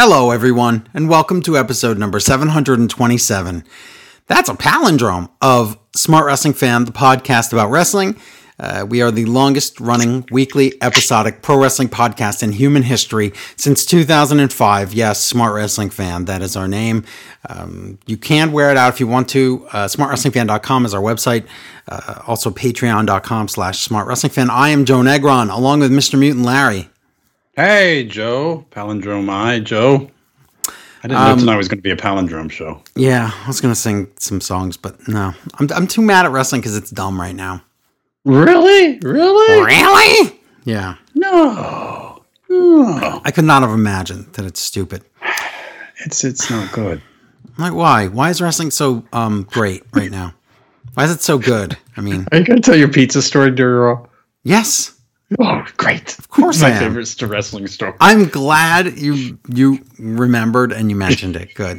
Hello, everyone, and welcome to episode number 727. That's a palindrome of Smart Wrestling Fan, the podcast about wrestling. We are the longest running weekly episodic pro wrestling podcast in human history since 2005. Yes, Smart Wrestling Fan, that is our name. You can wear it out if you want to. SmartWrestlingFan.com is our website. Also patreon.com/SmartWrestlingFan. I am Joe Negron, along with Mr. Mutant Larry. Hey, Joe. Palindrome Joe. I didn't know tonight was going to be a palindrome show. Yeah, I was going to sing some songs, but no. I'm too mad at wrestling because it's dumb right now. Really? Really? Yeah. No. I could not have imagined that it's stupid. It's not good. Like, why? Why is wrestling so great right now? Why is it so good? I mean... Are you going to tell your pizza story, Duro? Yes. Oh, great. Of course I am. My favorite wrestling story. I'm glad you remembered and you mentioned it. Good.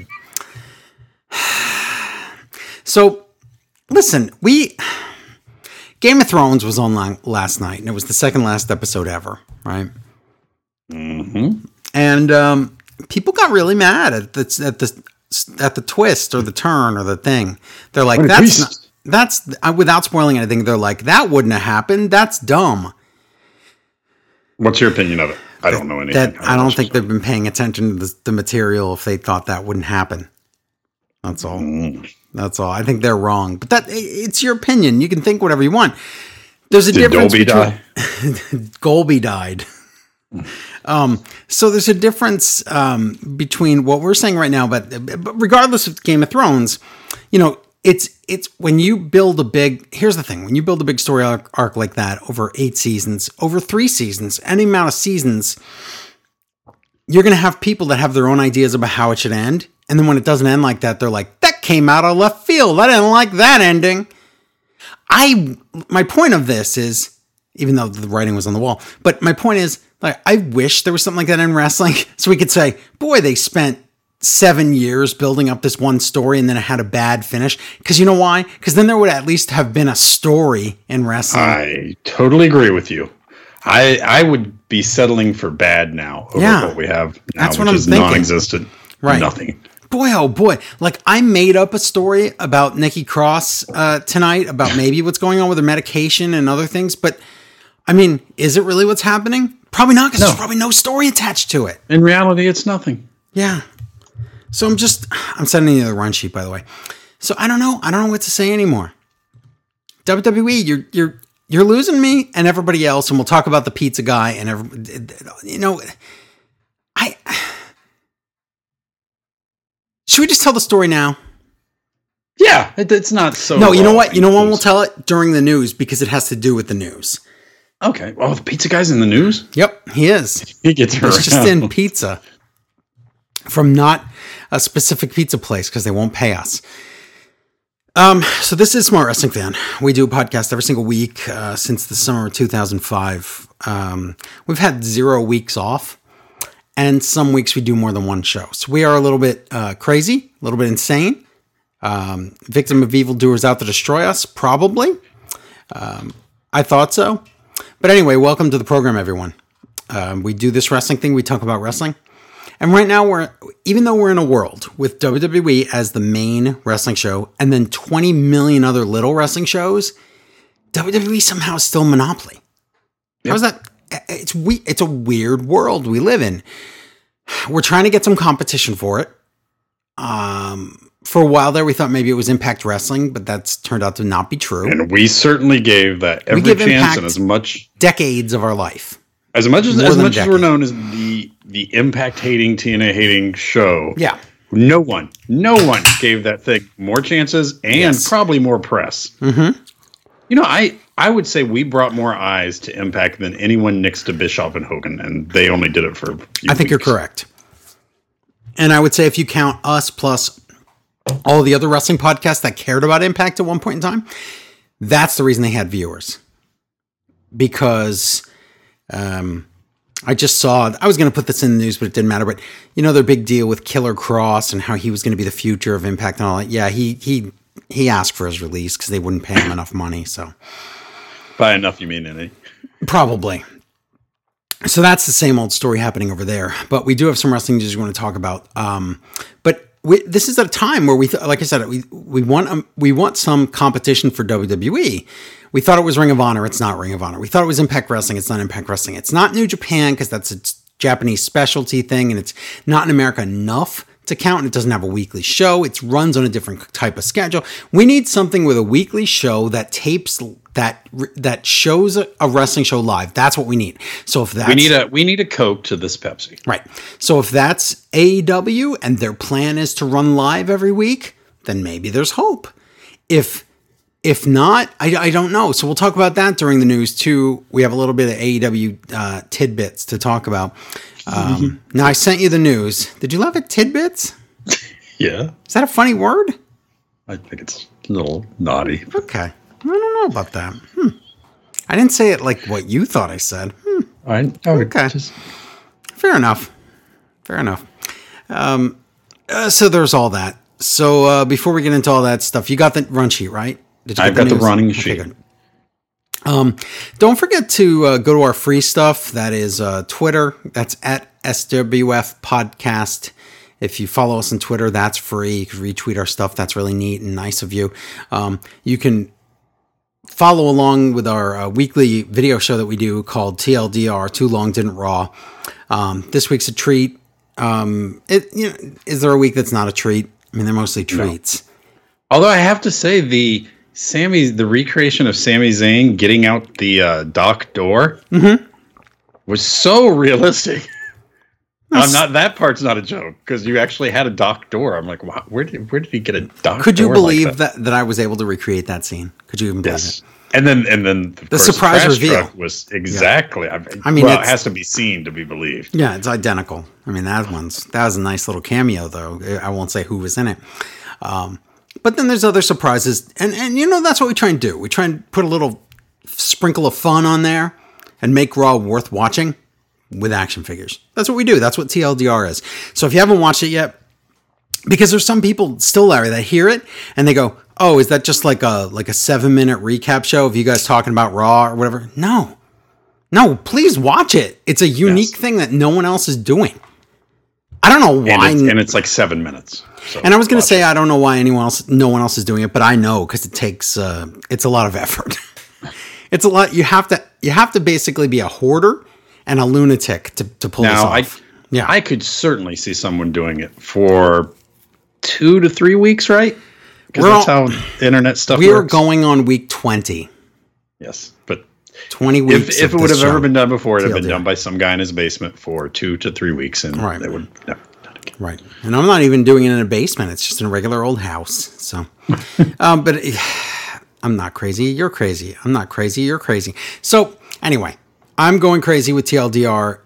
So, listen, Game of Thrones was on last night, and it was the second last episode ever, right? Mm-hmm. And people got really mad at the twist or the turn or the thing. They're like, that's without spoiling anything. They're like, that wouldn't have happened. That's dumb. What's your opinion of it? I don't know anything. I don't think they've been paying attention to the material if they thought that wouldn't happen. That's all. That's all. I think they're wrong. But it's your opinion. You can think whatever you want. There's a difference Dolby die? Golby died. So there's a difference between what we're saying right now, but regardless of Game of Thrones, you know, it's when you build here's the thing, when you build a big story arc like that over 8 seasons, over 3 seasons, any amount of seasons, you're going to have people that have their own ideas about how it should end. And then when it doesn't end like that, they're like, that came out of left field. I didn't like that ending. My point of this is, even though the writing was on the wall, but my point is, like, I wish there was something like that in wrestling so we could say, boy, they spent 7 years building up this one story and then it had a bad finish. Because you know why? Because then there would at least have been a story in wrestling. I totally agree with you. I would be settling for bad now over what we have now, that's what which I'm is thinking. non-existent. Right. Nothing. Boy, oh boy. Like, I made up a story about Nikki Cross tonight about maybe what's going on with her medication and other things. But, I mean, is it really what's happening? Probably not, because there's probably no story attached to it. In reality, it's nothing. Yeah. So I'm sending you the run sheet, by the way. So I don't know what to say anymore. WWE, you're losing me and everybody else, and we'll talk about the pizza guy and should we just tell the story now? Yeah, it's not so. No, you know what? You know when we'll tell it? During the news, because it has to do with the news. Okay. Oh, the pizza guy's in the news? Yep, he is. He gets around. He's just in pizza from not a specific pizza place because they won't pay us. So this is Smart Wrestling Fan. We do a podcast every single week since the summer of 2005. We've had 0 weeks off, and some weeks we do more than one show. So we are a little bit crazy, a little bit insane. Victim of evildoers out to destroy us, probably. I thought so. But anyway, welcome to the program, everyone. We do this wrestling thing. We talk about wrestling. And right now, even though we're in a world with WWE as the main wrestling show and then 20 million other little wrestling shows, WWE somehow is still a monopoly. Yep. How's that? It's a weird world we live in. We're trying to get some competition for it. For a while there, we thought maybe it was Impact Wrestling, but that's turned out to not be true. And we certainly gave that every chance Impact and as much decades of our life. As much as we're known as the Impact hating, TNA hating show. Yeah. No one gave that thing more chances and probably more press. Mm-hmm. You know, I would say we brought more eyes to Impact than anyone next to Bischoff and Hogan, and they only did it for a few I think weeks. You're correct. And I would say if you count us plus all the other wrestling podcasts that cared about Impact at one point in time, that's the reason they had viewers. Because I just saw, I was going to put this in the news, but it didn't matter. But you know, their big deal with Killer Cross and how he was going to be the future of Impact and all that. Yeah, he asked for his release because they wouldn't pay him enough money. So by enough, you mean any? Probably. So that's the same old story happening over there. But we do have some wrestling news we want to talk about. But this is at a time where like I said, we want some competition for WWE. We thought it was Ring of Honor. It's not Ring of Honor. We thought it was Impact Wrestling. It's not Impact Wrestling. It's not New Japan because that's a Japanese specialty thing, and it's not in America enough to count, and it doesn't have a weekly show. It runs on a different type of schedule. We need something with a weekly show that tapes that shows a wrestling show live. That's what we need. So if that's we need a Coke to this Pepsi. Right. So if that's AEW and their plan is to run live every week, then maybe there's hope. If not, I don't know. So we'll talk about that during the news too. We have a little bit of AEW tidbits to talk about. Now I sent you the news. Did you love it? Tidbits? Yeah. Is that a funny word? I think it's a little naughty. Okay. I don't know about that. I didn't say it like what you thought I said. Okay. Fair enough. So there's all that. So before we get into all that stuff, you got the run sheet, right? I've got the running sheet. Good. Don't forget to go to our free stuff. That is Twitter. That's at SWF Podcast. If you follow us on Twitter, that's free. You can retweet our stuff. That's really neat and nice of you. You can follow along with our weekly video show that we do called TLDR, Too Long Didn't Raw. This week's a treat. Is there a week that's not a treat? I mean, they're mostly treats. No. Although I have to say the recreation of Sami Zayn getting out the dock door was so realistic. That part's not a joke because you actually had a dock door. I'm like, wow, where did he get a dock door? Could you believe that I was able to recreate that scene? Could you even believe it? And then the surprise reveal was exactly. Yeah. It has to be seen to be believed. Yeah, it's identical. I mean, that was a nice little cameo, though. I won't say who was in it. But then there's other surprises, and that's what we try and do. We try and put a little sprinkle of fun on there and make Raw worth watching with action figures. That's what we do. That's what TLDR is. So if you haven't watched it yet, because there's some people still, Larry, that hear it and they go, "Oh, is that just like a 7-minute recap show of you guys talking about Raw or whatever?" No, please watch it. It's a unique thing that no one else is doing. I don't know why, and it's like 7 minutes. So and I was going to say I don't know why no one else is doing it, but I know because it takes it's a lot of effort. It's a lot. You have to basically be a hoarder and a lunatic to pull this off. I could certainly see someone doing it for 2 to 3 weeks, right? Because that's how internet stuff works. We are going on week 20. Yes, but 20 weeks. If it would have ever been done before, it would have been done by some guy in his basement for 2 to 3 weeks, and they would never done again. Right, and I'm not even doing it in a basement. It's just in a regular old house. So, but I'm not crazy. You're crazy. I'm not crazy. You're crazy. So anyway, I'm going crazy with TLDR.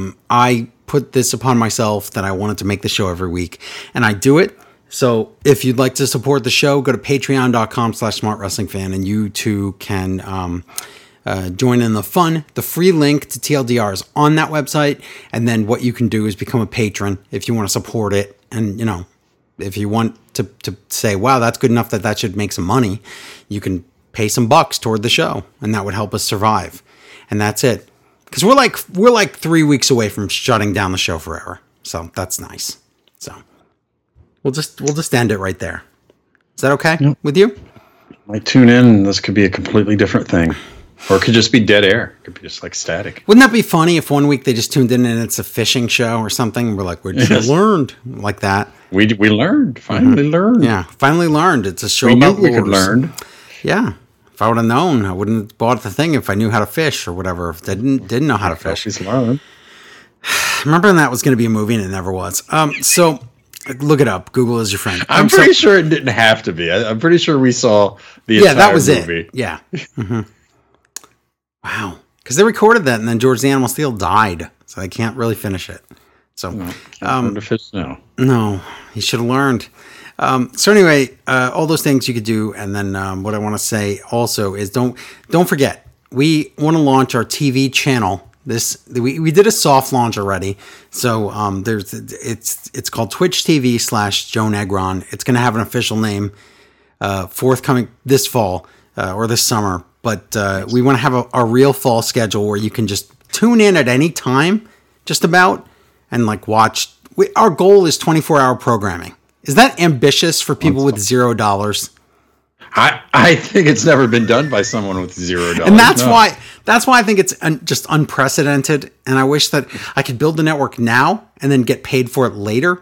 I put this upon myself that I wanted to make the show every week, and I do it. So if you'd like to support the show, go to patreon.com/smartwrestlingfan, and you too can join in the fun. The free link to TLDR is on that website, and then what you can do is become a patron if you want to support it. And, if you want to say, wow, that's good enough that should make some money, you can pay some bucks toward the show, and that would help us survive. And that's it. Because we're like 3 weeks away from shutting down the show forever. So that's nice. So we'll just end it right there. Is that okay with you? I tune in, and this could be a completely different thing. Or it could just be dead air. It could be just like static. Wouldn't that be funny if one week they just tuned in and it's a fishing show or something? We're like, we just learned like that. We learned. Finally learned. Yeah, finally learned. It's a show we about knew we could learn. Yeah. If I would have known, I wouldn't have bought the thing if I knew how to fish or whatever. If I didn't know how to fish. Remember when that was going to be a movie and it never was. So look it up. Google is your friend. I'm pretty sure it didn't have to be. I'm pretty sure we saw the entire that was movie. It. Yeah. Mm-hmm. Wow. Because they recorded that and then George the Animal Steel died. So they can't really finish it. So, to fish now. No, he should have learned. So anyway, all those things you could do. And then what I want to say also is don't forget, we want to launch our TV channel. We did a soft launch already. So it's called Twitch TV /Joe Negron. It's going to have an official name forthcoming this fall or this summer. But we want to have a real fall schedule where you can just tune in at any time, just about, and like watch. Our goal is 24-hour programming. Is that ambitious for people with $0? I think it's never been done by someone with $0. And that's why I think it's just unprecedented. And I wish that I could build the network now and then get paid for it later.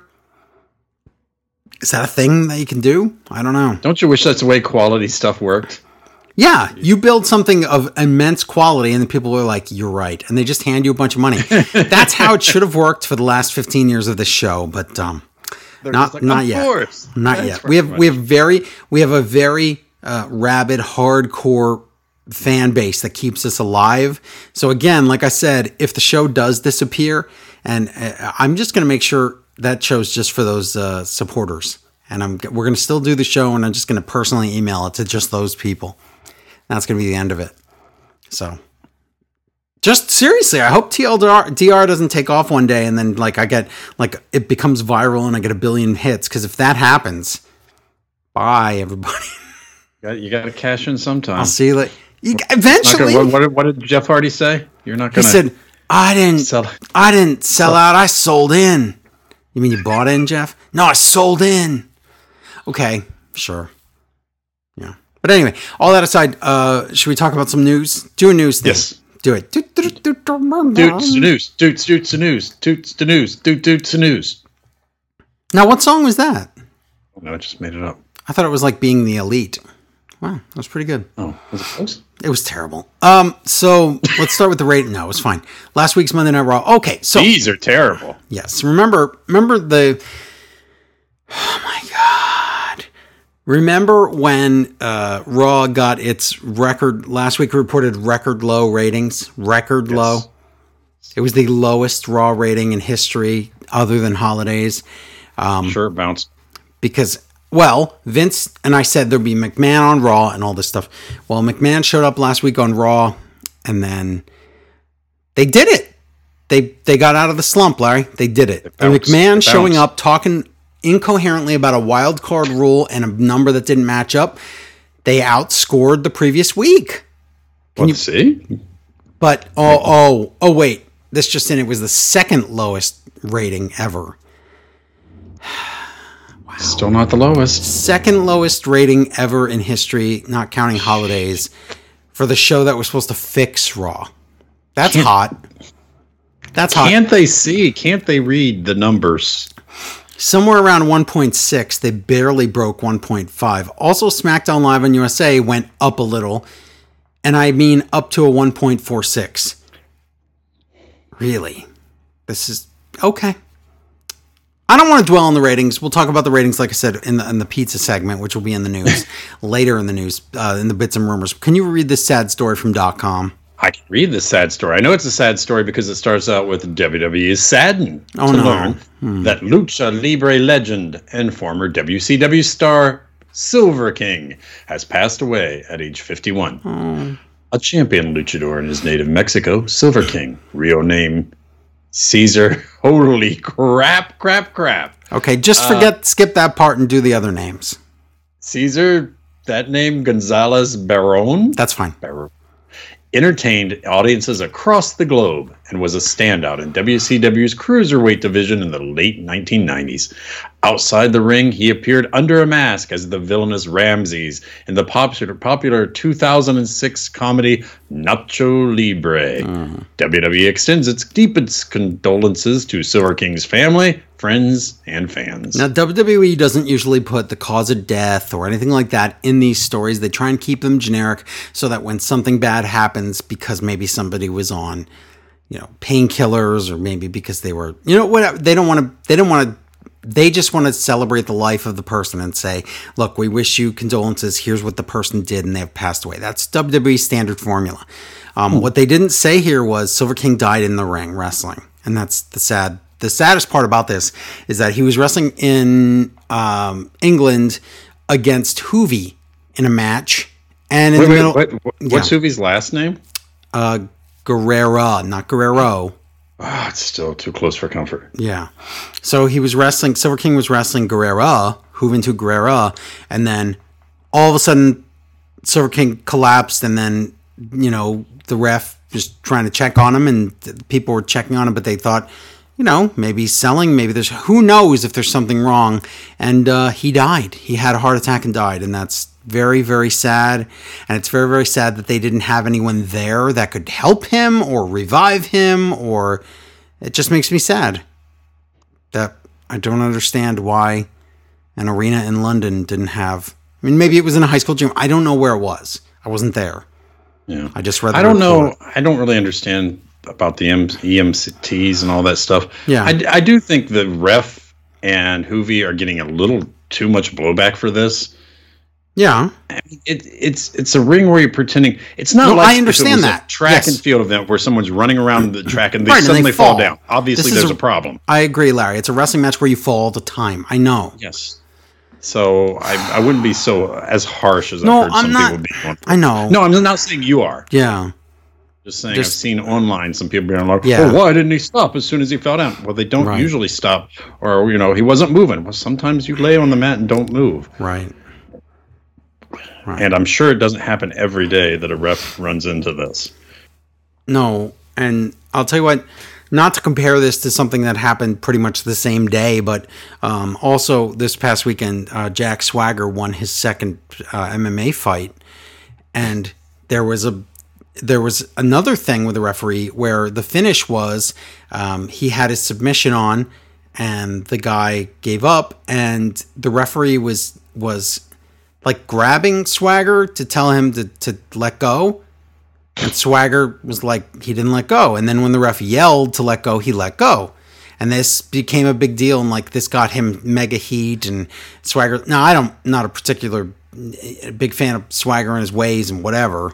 Is that a thing that you can do? I don't know. Don't you wish that's the way quality stuff worked? Yeah, you build something of immense quality and then people are like, you're right. And they just hand you a bunch of money. That's how it should have worked for the last 15 years of this show. But not yet. Not yet. We have a very rabid, hardcore fan base that keeps us alive. So again, like I said, if the show does disappear, and I'm just going to make sure that show's just for those supporters. And we're going to still do the show, and I'm just going to personally email it to just those people. That's going to be the end of it. So, just seriously, I hope TLDR doesn't take off one day and then it becomes viral and I get a billion hits. Because if that happens, bye everybody. You got to cash in sometime. I'll see you later. Eventually. What did Jeff Hardy say? You're not going to. He said, I didn't sell out. I sold in. You mean you bought in, Jeff? No, I sold in. Okay, sure. Yeah. But anyway, all that aside, should we talk about some news? Do a news thing. Yes. Do it. Toots the news. Toots the news. Toots the news. Toots the news. Now, what song was that? Oh, no, I just made it up. I thought it was like Being the Elite. Wow, that was pretty good. Oh, was it close? It was terrible. So let's start with the rating. No, it was fine. Last week's Monday Night Raw. Okay, so these are terrible. Yes, remember the. Oh my God! Remember when Raw got its record last week? Reported record low ratings. Record low. It was the lowest Raw rating in history, other than holidays. Sure, it bounced because. Well, Vince and I said there'd be McMahon on Raw and all this stuff. Well, McMahon showed up last week on Raw, and then they did it. They got out of the slump, Larry. They did it. And McMahon showing up, talking incoherently about a wild card rule and a number that didn't match up. They outscored the previous week. Let's see. But wait, this just in. It was the second lowest rating ever. Still not the lowest. Second lowest rating ever in history, not counting holidays, for the show that was supposed to fix Raw. That's hot. That's hot. Can't they see? Can't they read the numbers? Somewhere around 1.6. They barely broke 1.5. Also, SmackDown Live on USA went up a little. And I mean up to a 1.46. Really? This is... Okay. I don't want to dwell on the ratings. We'll talk about the ratings, like I said, in the pizza segment, which will be in the news, later in the news, in the bits and rumors. Can you read this sad story from .com? I can read this sad story. I know it's a sad story because it starts out with WWE is saddened to learn that Lucha Libre legend and former WCW star Silver King has passed away at age 51. A champion luchador in his native Mexico, Silver King, real name Caesar. Holy crap. Okay, just skip that part and do the other names. Caesar, that name, Gonzalez Barron. That's fine. Barron. Entertained audiences across the globe and was a standout in WCW's cruiserweight division in the late 1990s. Outside the ring, he appeared under a mask as the villainous Ramses in the popular 2006 comedy Nacho Libre. WWE extends its deepest condolences to Silver King's family, friends, and fans. Now, WWE doesn't usually put the cause of death or anything like that in these stories. They try and keep them generic so that when something bad happens because maybe somebody was on, painkillers, or maybe because they were, whatever. They just want to celebrate the life of the person and say, look, we wish you condolences. Here's what the person did, and they have passed away. That's WWE's standard formula. What they didn't say here was Silver King died in the ring wrestling. And that's the saddest part about this is that he was wrestling in England against Hoovy in a match. And in the middle, what's Hoovy's last name? Guerrera, not Guerrero. It's still too close for comfort. Yeah. So he was wrestling, Silver King was wrestling Guerrera, Juventud Guerrera, and then all of a sudden Silver King collapsed, and then, the ref just trying to check on him, and people were checking on him, but they thought, maybe he's selling, maybe who knows if there's something wrong. And he died. He had a heart attack and died, and that's very, very sad. And it's very, very sad that they didn't have anyone there that could help him or revive him, or it just makes me sad that I don't understand why an arena in London didn't have. I mean, maybe it was in a high school gym. I don't know where it was. I wasn't there. Yeah, I just read. I don't know. I don't really understand about the EMTs and all that stuff. Yeah, I do think the ref and Hoovy are getting a little too much blowback for this. Yeah, I mean, it's a ring where you're pretending. It's not like I understand that a track and field event where someone's running around the track and they right, suddenly and they fall down. Obviously, there's a problem. I agree, Larry. It's a wrestling match where you fall all the time. I know. Yes. So I wouldn't be so as harsh as I've heard some people be. I know. No, I'm not saying you are. Yeah. Just saying, I've seen online some people being like, yeah. why didn't he stop as soon as he fell down? Well, they don't usually stop, or he wasn't moving. Well, sometimes you lay on the mat and don't move. Right. And I'm sure it doesn't happen every day that a ref runs into this. No, and I'll tell you what, not to compare this to something that happened pretty much the same day, but also this past weekend, Jack Swagger won his second MMA fight, and there was another thing with the referee where the finish was he had his submission on, and the guy gave up, and the referee was like grabbing Swagger to tell him to let go. And Swagger was like, he didn't let go. And then when the ref yelled to let go, he let go. And this became a big deal. And like, this got him mega heat. And Swagger, now not a particular big fan of Swagger and his ways and whatever.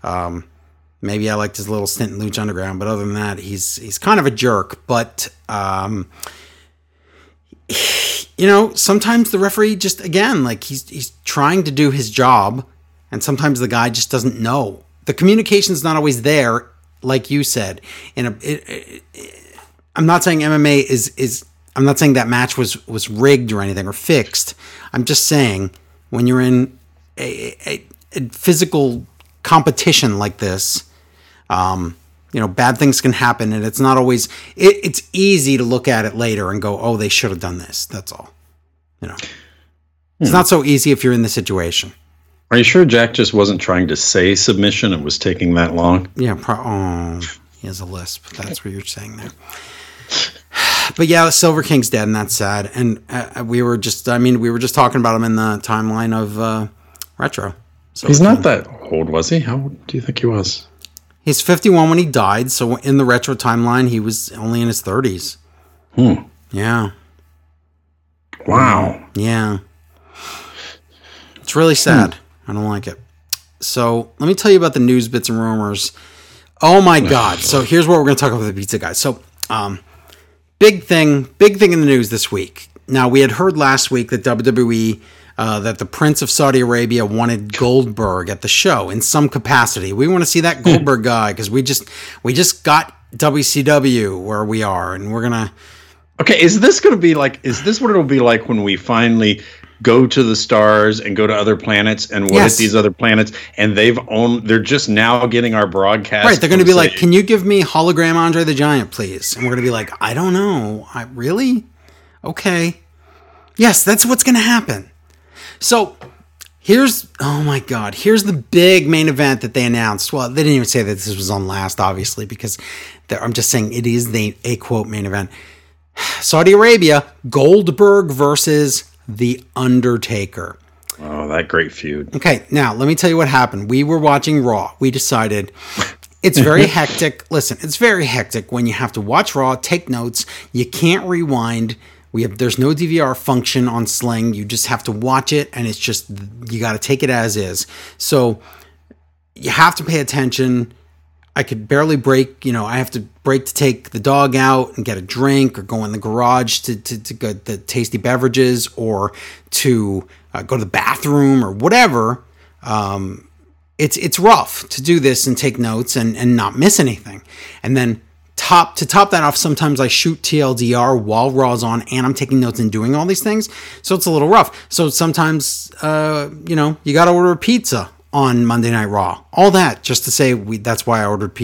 Maybe I liked his little stint in Lucha Underground, but other than that, he's kind of a jerk. But, sometimes the referee just, again, like he's trying to do his job. And sometimes the guy just doesn't know. The communication's not always there, like you said. And I'm not saying MMA is. I'm not saying that match was rigged or anything or fixed. I'm just saying when you're in a physical competition like this, bad things can happen, and it's not always. It's easy to look at it later and go, "Oh, they should have done this." That's all. It's not so easy if you're in the situation. Are you sure Jack just wasn't trying to say submission and was taking that long? Yeah, he has a lisp. That's what you're saying there. But yeah, Silver King's dead, and that's sad. And we were just talking about him in the timeline of Retro. So he's not that old, was he? How old do you think he was? He's 51 when he died, so in the Retro timeline, he was only in his 30s. Yeah. Wow. Yeah. It's really sad. I don't like it. So let me tell you about the news, bits, and rumors. Oh my God. So here's what we're going to talk about with the pizza guys. So big thing in the news this week. Now, we had heard last week that WWE, that the Prince of Saudi Arabia wanted Goldberg at the show in some capacity. We want to see that Goldberg guy because we just got WCW where we are, and we're going to... Okay, is this what it'll be like when we finally go to the stars and go to other planets and what if these other planets and they're just now getting our broadcast? Right, they're going to be like, can you give me hologram Andre the Giant, please? And we're going to be like, I don't know. Really? Okay. Yes, that's what's going to happen. So here's the big main event that they announced. Well, they didn't even say that this was on last, obviously, because I'm just saying it is a quote main event. Saudi Arabia, Goldberg versus The Undertaker. Oh, that great feud. Okay, now let me tell you what happened. We were watching Raw. We decided it's very hectic. Listen, it's very hectic when you have to watch Raw, take notes. You can't rewind. There's no DVR function on Sling. You just have to watch it, and it's just, you got to take it as is. So you have to pay attention. I could barely break, I have to break to take the dog out and get a drink or go in the garage to get the tasty beverages or to go to the bathroom or whatever. It's rough to do this and take notes and not miss anything. And then top that off, sometimes I shoot TLDR while Raw's on and I'm taking notes and doing all these things. So it's a little rough. So sometimes, you got to order a pizza on Monday Night Raw. All that just to say that's why I ordered pizza.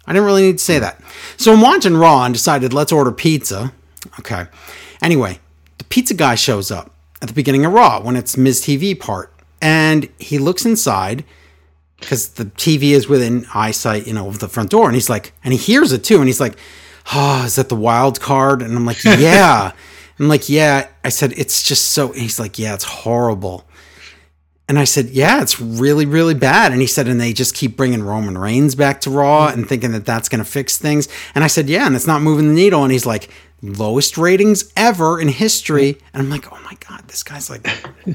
I didn't really need to say that. So I'm watching Raw and decided, let's order pizza. Okay. Anyway, the pizza guy shows up at the beginning of Raw when it's Miz TV part. And he looks inside because the TV is within eyesight, of the front door. And he's like, and he hears it too. And he's like, is that the wild card? And I'm like, yeah. I'm like, yeah. I said, it's just so, he's like, yeah, it's horrible. And I said, yeah, it's really, really bad. And he said, and they just keep bringing Roman Reigns back to Raw and thinking that that's going to fix things. And I said, yeah, and it's not moving the needle. And he's like, lowest ratings ever in history. And I'm like, oh my God, this guy's like,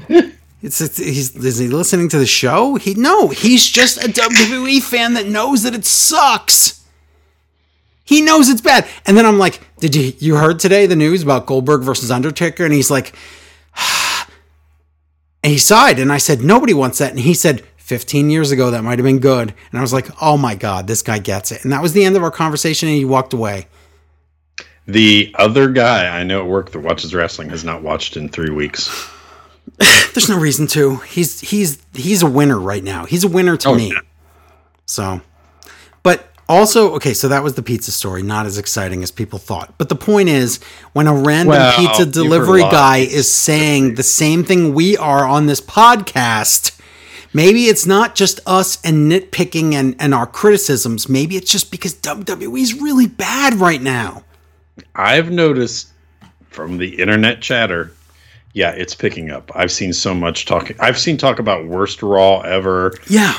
is he listening to the show? He's just a WWE fan that knows that it sucks. He knows it's bad. And then I'm like, did you heard today the news about Goldberg versus Undertaker? And he's like, and he sighed. And I said, nobody wants that. And he said, 15 years ago, that might have been good. And I was like, oh my God, this guy gets it. And that was the end of our conversation. And he walked away. The other guy I know at work that watches wrestling has not watched in 3 weeks. There's no reason to. He's a winner right now. He's a winner to me. Yeah. So, but also, okay, so that was the pizza story. Not as exciting as people thought. But the point is, when a random pizza delivery guy is saying the same thing we are on this podcast, maybe it's not just us and nitpicking and our criticisms. Maybe it's just because WWE is really bad right now. I've noticed from the internet chatter, yeah, it's picking up. I've seen so much talking. I've seen talk about worst Raw ever. Yeah.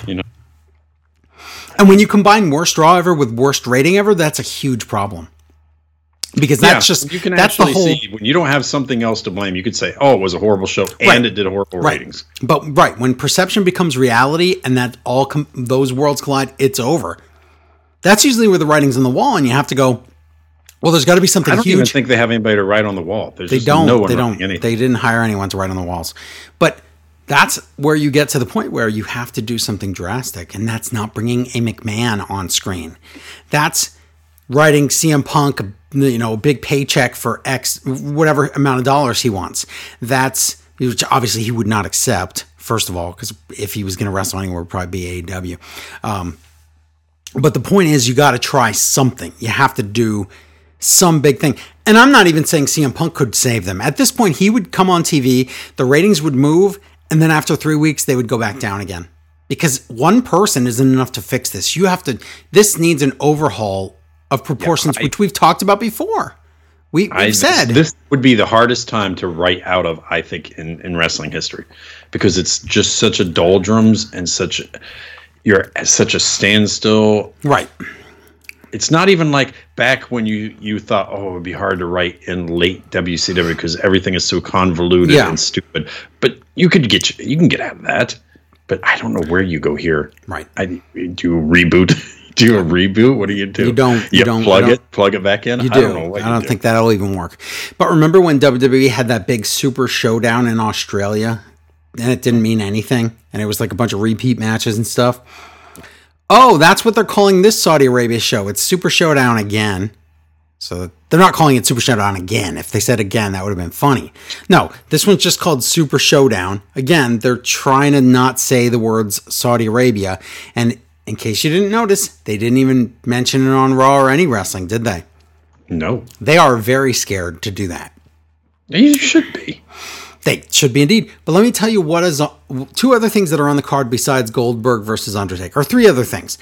And when you combine worst Raw ever with worst rating ever, that's a huge problem. Because that's you can actually see when you don't have something else to blame, you could say, oh, it was a horrible show and it did horrible ratings. But when perception becomes reality and that those worlds collide, it's over. That's usually where the writing's on the wall and you have to go, well, there's got to be something huge. I don't even think they have anybody to write on the wall. They don't. They didn't hire anyone to write on the walls. But that's where you get to the point where you have to do something drastic, and that's not bringing a McMahon on screen. That's writing CM Punk, a big paycheck for X, whatever amount of dollars he wants. Which obviously he would not accept, first of all, because if he was going to wrestle anywhere, it would probably be AEW. But the point is, you got to try something. You have to do some big thing. And I'm not even saying CM Punk could save them. At this point, he would come on TV, the ratings would move, and then after 3 weeks, they would go back down again. Because one person isn't enough to fix this. This needs an overhaul of proportions, which we've talked about before. We've said. This would be the hardest time to write out of, I think, in wrestling history. Because it's just such a doldrums and you're at such a standstill. Right. It's not even like back when you thought, oh, it would be hard to write in late WCW because everything is so convoluted and stupid. But you can get out of that. But I don't know where you go here. Right. Do you reboot? Do a reboot? What do you do? You don't plug it back in. You do. I don't think that'll even work. But remember when WWE had that big Super Showdown in Australia, and it didn't mean anything, and it was like a bunch of repeat matches and stuff. Oh, that's what they're calling this Saudi Arabia show. It's Super Showdown again. So they're not calling it Super Showdown again. If they said again, that would have been funny. No, this one's just called Super Showdown. Again, they're trying to not say the words Saudi Arabia. And in case you didn't notice, they didn't even mention it on Raw or any wrestling, did they? No. They are very scared to do that. You should be. They should be indeed. But let me tell you what is two other things that are on the card besides Goldberg versus Undertaker, or three other things.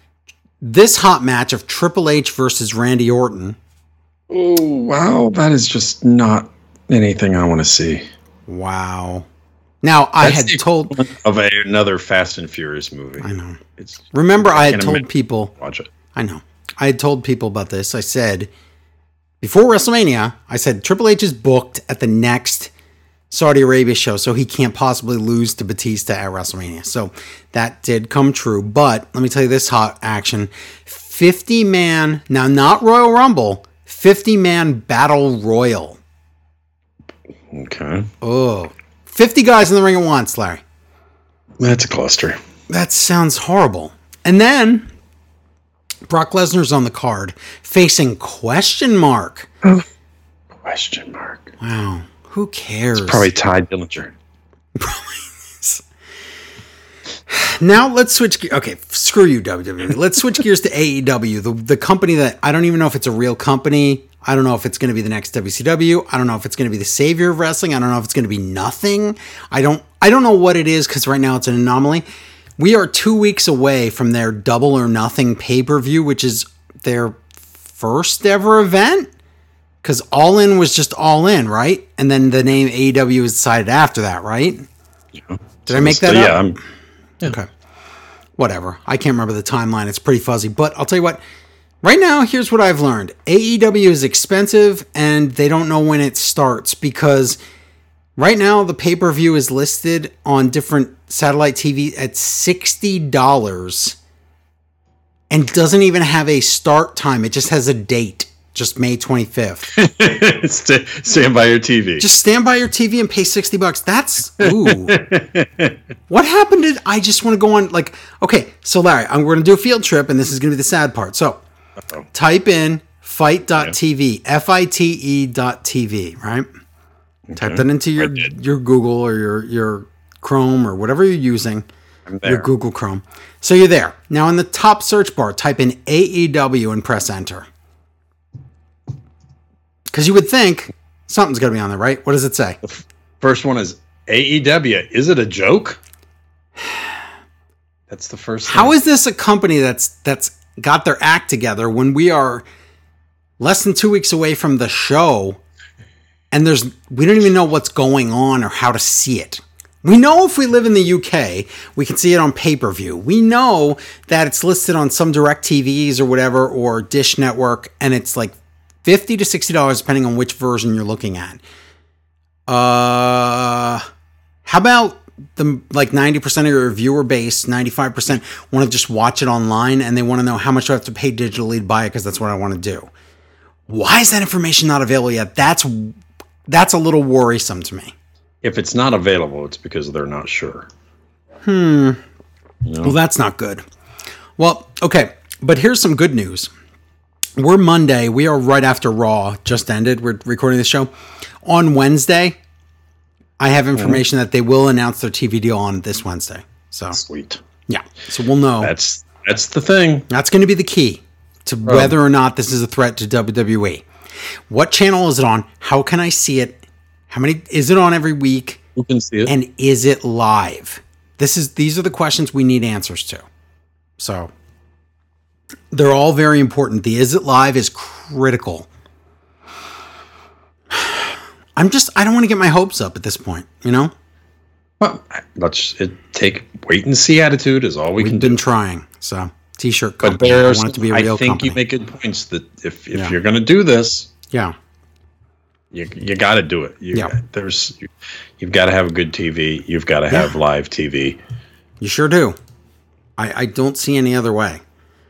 This hot match of Triple H versus Randy Orton. Oh, wow. That is just not anything I want to see. Wow. Now, I had told... of another Fast and Furious movie. I know. Remember, I had told people... Watch it. I know. I had told people about this. I said, before WrestleMania, I said Triple H is booked at the next Saudi Arabia show, so he can't possibly lose to Batista at WrestleMania. So that did come true. But let me tell you this hot action. 50-man, now not Royal Rumble, 50-man Battle Royal. Okay. Oh, 50 guys in the ring at once, Larry. That's a cluster. That sounds horrible. And then Brock Lesnar's on the card facing question mark. Question mark. Wow. Who cares? It's probably Ty Dillinger. Now let's switch. Okay, screw you, WWE. Let's switch gears to AEW, the company that I don't even know if it's a real company. I don't know if it's going to be the next WCW. I don't know if it's going to be the savior of wrestling. I don't know if it's going to be nothing. I don't know what it is because right now it's an anomaly. We are 2 weeks away from their Double or Nothing pay-per-view, which is their first ever event. Because All In was just All In, right? And then the name AEW was decided after that, right? Yeah. Did I make that up? Yeah. Okay. Whatever. I can't remember the timeline. It's pretty fuzzy. But I'll tell you what. Right now, here's what I've learned. AEW is expensive, and they don't know when it starts. Because right now, the pay-per-view is listed on different satellite TV at $60. And doesn't even have a start time. It just has a date. Just May 25th. Stand by your TV. Just stand by your TV and pay $60. That's, ooh. What happened to, I just want to go on, like, okay, so Larry, we're going to do a field trip, and this is going to be the sad part. So, type in fight.tv, FITE.tv, right? Okay. Type that into your Google or your Chrome or whatever you're using. Your Google Chrome. So you're there. Now in the top search bar, type in AEW and press enter. Because you would think something's going to be on there, right? What does it say? The first one is AEW. Is it a joke? That's the first thing. How is this a company that's got their act together when we are less than 2 weeks away from the show and we don't even know what's going on or how to see it? We know if we live in the UK, we can see it on pay-per-view. We know that it's listed on some DirecTVs or whatever or Dish Network, and it's like $50 to $60 depending on which version you're looking at. How about the 90% of your viewer base, 95% want to just watch it online and they want to know how much do I have to pay digitally to buy it because that's what I want to do. Why is that information not available yet? That's a little worrisome to me. If it's not available, it's because they're not sure. No. Well, that's not good. Well, okay, but here's some good news. We're Monday. We are right after Raw just ended. We're recording this show. On Wednesday, I have information that they will announce their TV deal on this Wednesday. So sweet. Yeah. So we'll know. That's the thing. That's going to be the key to whether or not this is a threat to WWE. What channel is it on? How can I see it? How many is it on every week? You can see it. And is it live? These are the questions we need answers to. So they're all very important. The is it live is critical. I don't want to get my hopes up at this point, you know? Well, wait and see attitude is all we can do. We've been trying. So, t-shirt company. But I want it to be a real company. I think you make good points that if you're going to do this, you got to do it. You've got to have a good TV. You've got to have live TV. You sure do. I don't see any other way.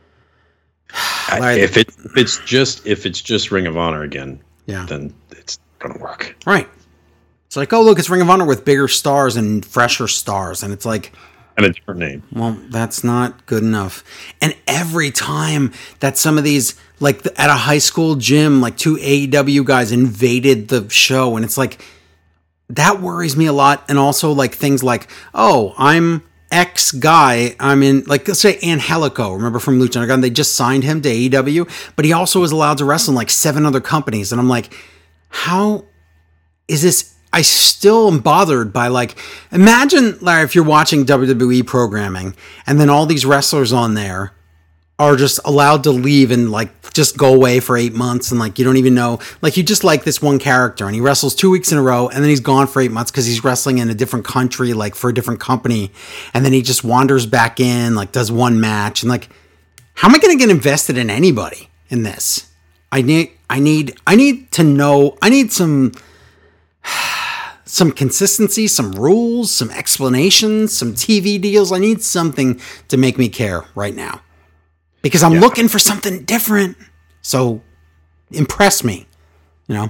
If it's just Ring of Honor again, then it's going to work. Right. It's like, oh, look, it's Ring of Honor with bigger stars and fresher stars. And it's like... And a different name. Well, that's not good enough. And every time that some of these, like at a high school gym, like two AEW guys invaded the show. And it's like, that worries me a lot. And also like things like, oh, I'm X guy. I'm in, like, let's say Angelico, remember from Lucha Underground? They just signed him to AEW, but he also was allowed to wrestle in like 7 other companies. And I'm like, how is this? I still am bothered by, like, imagine, Larry, if you're watching WWE programming and then all these wrestlers on there are just allowed to leave and like just go away for 8 months and like you don't even know, like you just like this one character and he wrestles 2 weeks in a row and then he's gone for 8 months because he's wrestling in a different country, like for a different company, and then he just wanders back in, like does one match, and like, how am I going to get invested in anybody in this? I need to know. I need some consistency, some rules, some explanations, some TV deals. I need something to make me care right now because I'm looking for something different. So impress me, you know?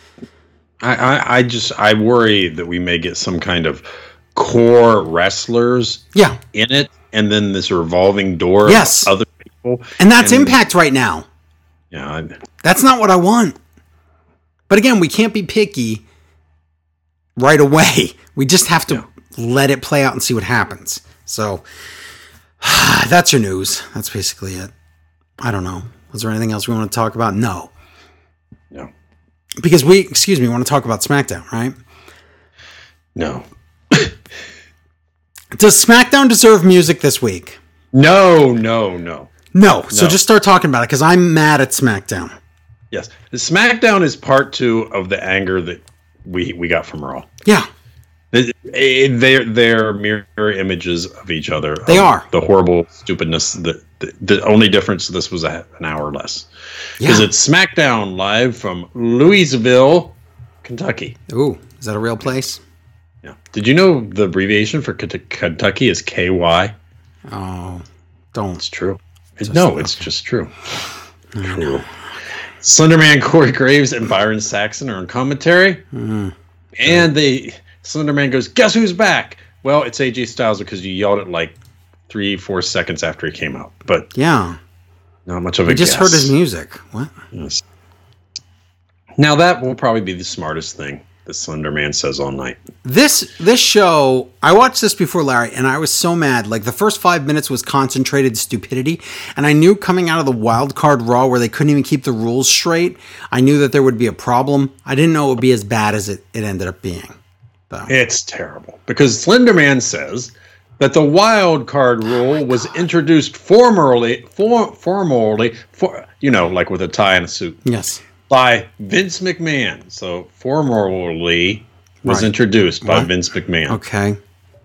I worry that we may get some kind of core wrestlers in it. And then this revolving door of other people. And that's Impact right now. Yeah. That's not what I want. But again, we can't be picky right away. We just have to let it play out and see what happens. So that's your news. That's basically it. I don't know. Was there anything else we want to talk about? No. Because we want to talk about SmackDown, right? No. Does SmackDown deserve music this week? No. So just start talking about it, because I'm mad at SmackDown. Yes. The SmackDown is part 2 of the anger that we got from Raw. Yeah. They're mirror images of each other. They are. The horrible stupidness. The only difference, this was an hour less. Because it's SmackDown live from Louisville, Kentucky. Ooh, is that a real place? Yeah. Did you know the abbreviation for Kentucky is KY? Oh, don't. It's true. It's just true. I know. Slenderman, Corey Graves, and Byron Saxon are on commentary. Mm-hmm. And Slenderman goes, "Guess who's back?" Well, it's AJ Styles, because you yelled it like 3-4 seconds after he came out. But yeah, not much of a guess. You just heard his music. What? Yes. Now that will probably be the smartest thing that Slenderman says all night. This show, I watched this before Larry, and I was so mad. Like, the first 5 minutes was concentrated stupidity, and I knew coming out of the wild card Raw where they couldn't even keep the rules straight, I knew that there would be a problem. I didn't know it would be as bad as it ended up being. So. It's terrible, because Slenderman says that the wild card rule was introduced formally, like with a tie and a suit. Yes. By Vince McMahon. So formally was introduced by Vince McMahon. Okay.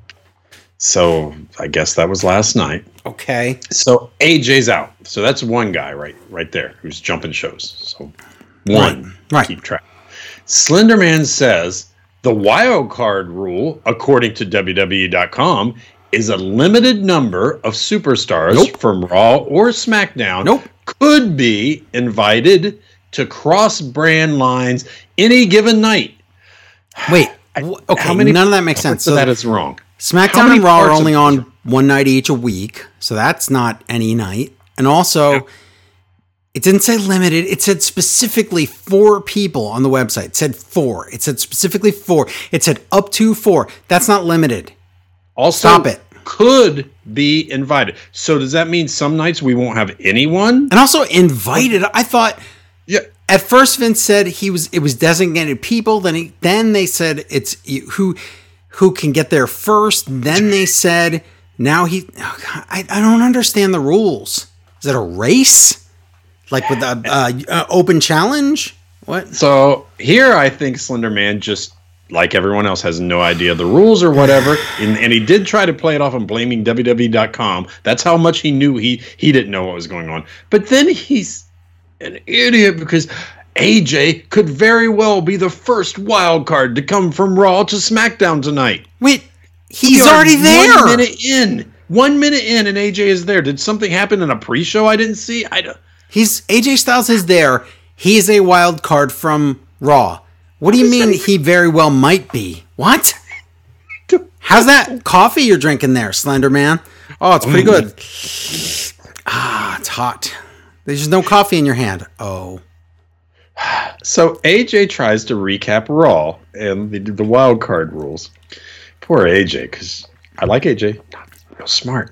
So I guess that was last night. Okay. So AJ's out. So that's one guy right there who's jumping shows. So one. Right. Keep track. Slenderman says the wild card rule, according to WWE.com, is a limited number of superstars from Raw or SmackDown could be invited to cross brand lines any given night. Wait, okay, none of that makes sense. So that is wrong. SmackDown and Raw are only on one night each a week, so that's not any night. And also, it didn't say limited. It said specifically 4 people on the website. It said 4. It said specifically 4. It said up to 4. That's not limited. Also, stop it. Could be invited. So does that mean some nights we won't have anyone? And also invited. I thought. Yeah. At first, Vince said it was designated people. Then they said it's who can get there first. Then they said now I don't understand the rules. Is it a race? Like with the open challenge? What? So here I think Slenderman just, like everyone else, has no idea the rules or whatever. and he did try to play it off on blaming WWE.com. That's how much he knew he didn't know what was going on. But then he's an idiot, because AJ could very well be the first wild card to come from Raw to SmackDown tonight. Wait, he's already there. 1 minute in. 1 minute in and AJ is there. Did something happen in a pre-show I didn't see? AJ Styles is there. He's a wild card from Raw. What do you mean he very well might be? What? How's that coffee you're drinking there, Slender Man? Oh, it's pretty good. It's hot. There's just no coffee in your hand. Oh. So AJ tries to recap Raw and the wild card rules. Poor AJ, because I like AJ. Not real smart.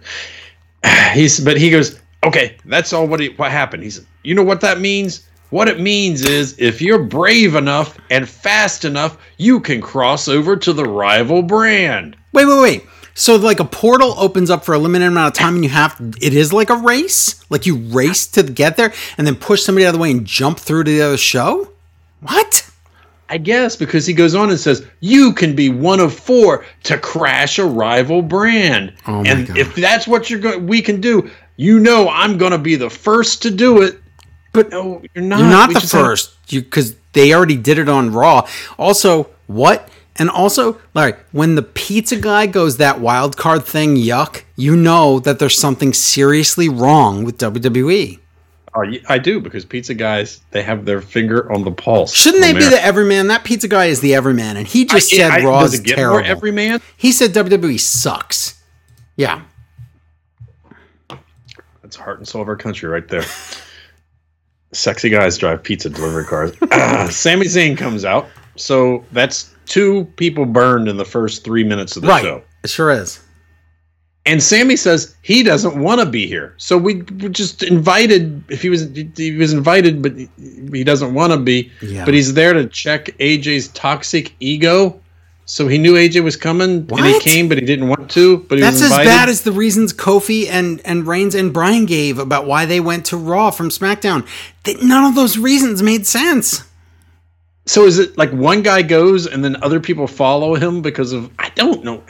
But he goes, okay, that's all what happened. He said, you know what that means? What it means is if you're brave enough and fast enough, you can cross over to the rival brand. Wait. So like a portal opens up for a limited amount of time and it is like a race? Like you race to get there and then push somebody out of the way and jump through to the other show? What? I guess, because he goes on and says, you can be one of 4 to crash a rival brand. Oh my God. If that's what we can do, I'm going to be the first to do it. But no, you're not. You're not the first. Because they already did it on Raw. Also, what? And also, Larry, when the pizza guy goes that wild card thing, yuck, you know that there's something seriously wrong with WWE. Oh, I do, because pizza guys, they have their finger on the pulse. Shouldn't they be the everyman? That pizza guy is the everyman, and he just said Raw is terrible. More everyman? He said WWE sucks. Yeah. That's heart and soul of our country right there. Sexy guys drive pizza delivery cars. Sami Zayn comes out. So that's 2 people burned in the first 3 minutes of the show. It sure is. And Sammy says he doesn't want to be here. So we just invited, if he was invited, but he doesn't want to be. Yeah. But he's there to check AJ's toxic ego. So he knew AJ was coming, and he came, but he didn't want to. But he was invited. That's as bad as the reasons Kofi and Reigns and Bryan gave about why they went to Raw from SmackDown. None of those reasons made sense. So is it like one guy goes and then other people follow him because of, I don't know.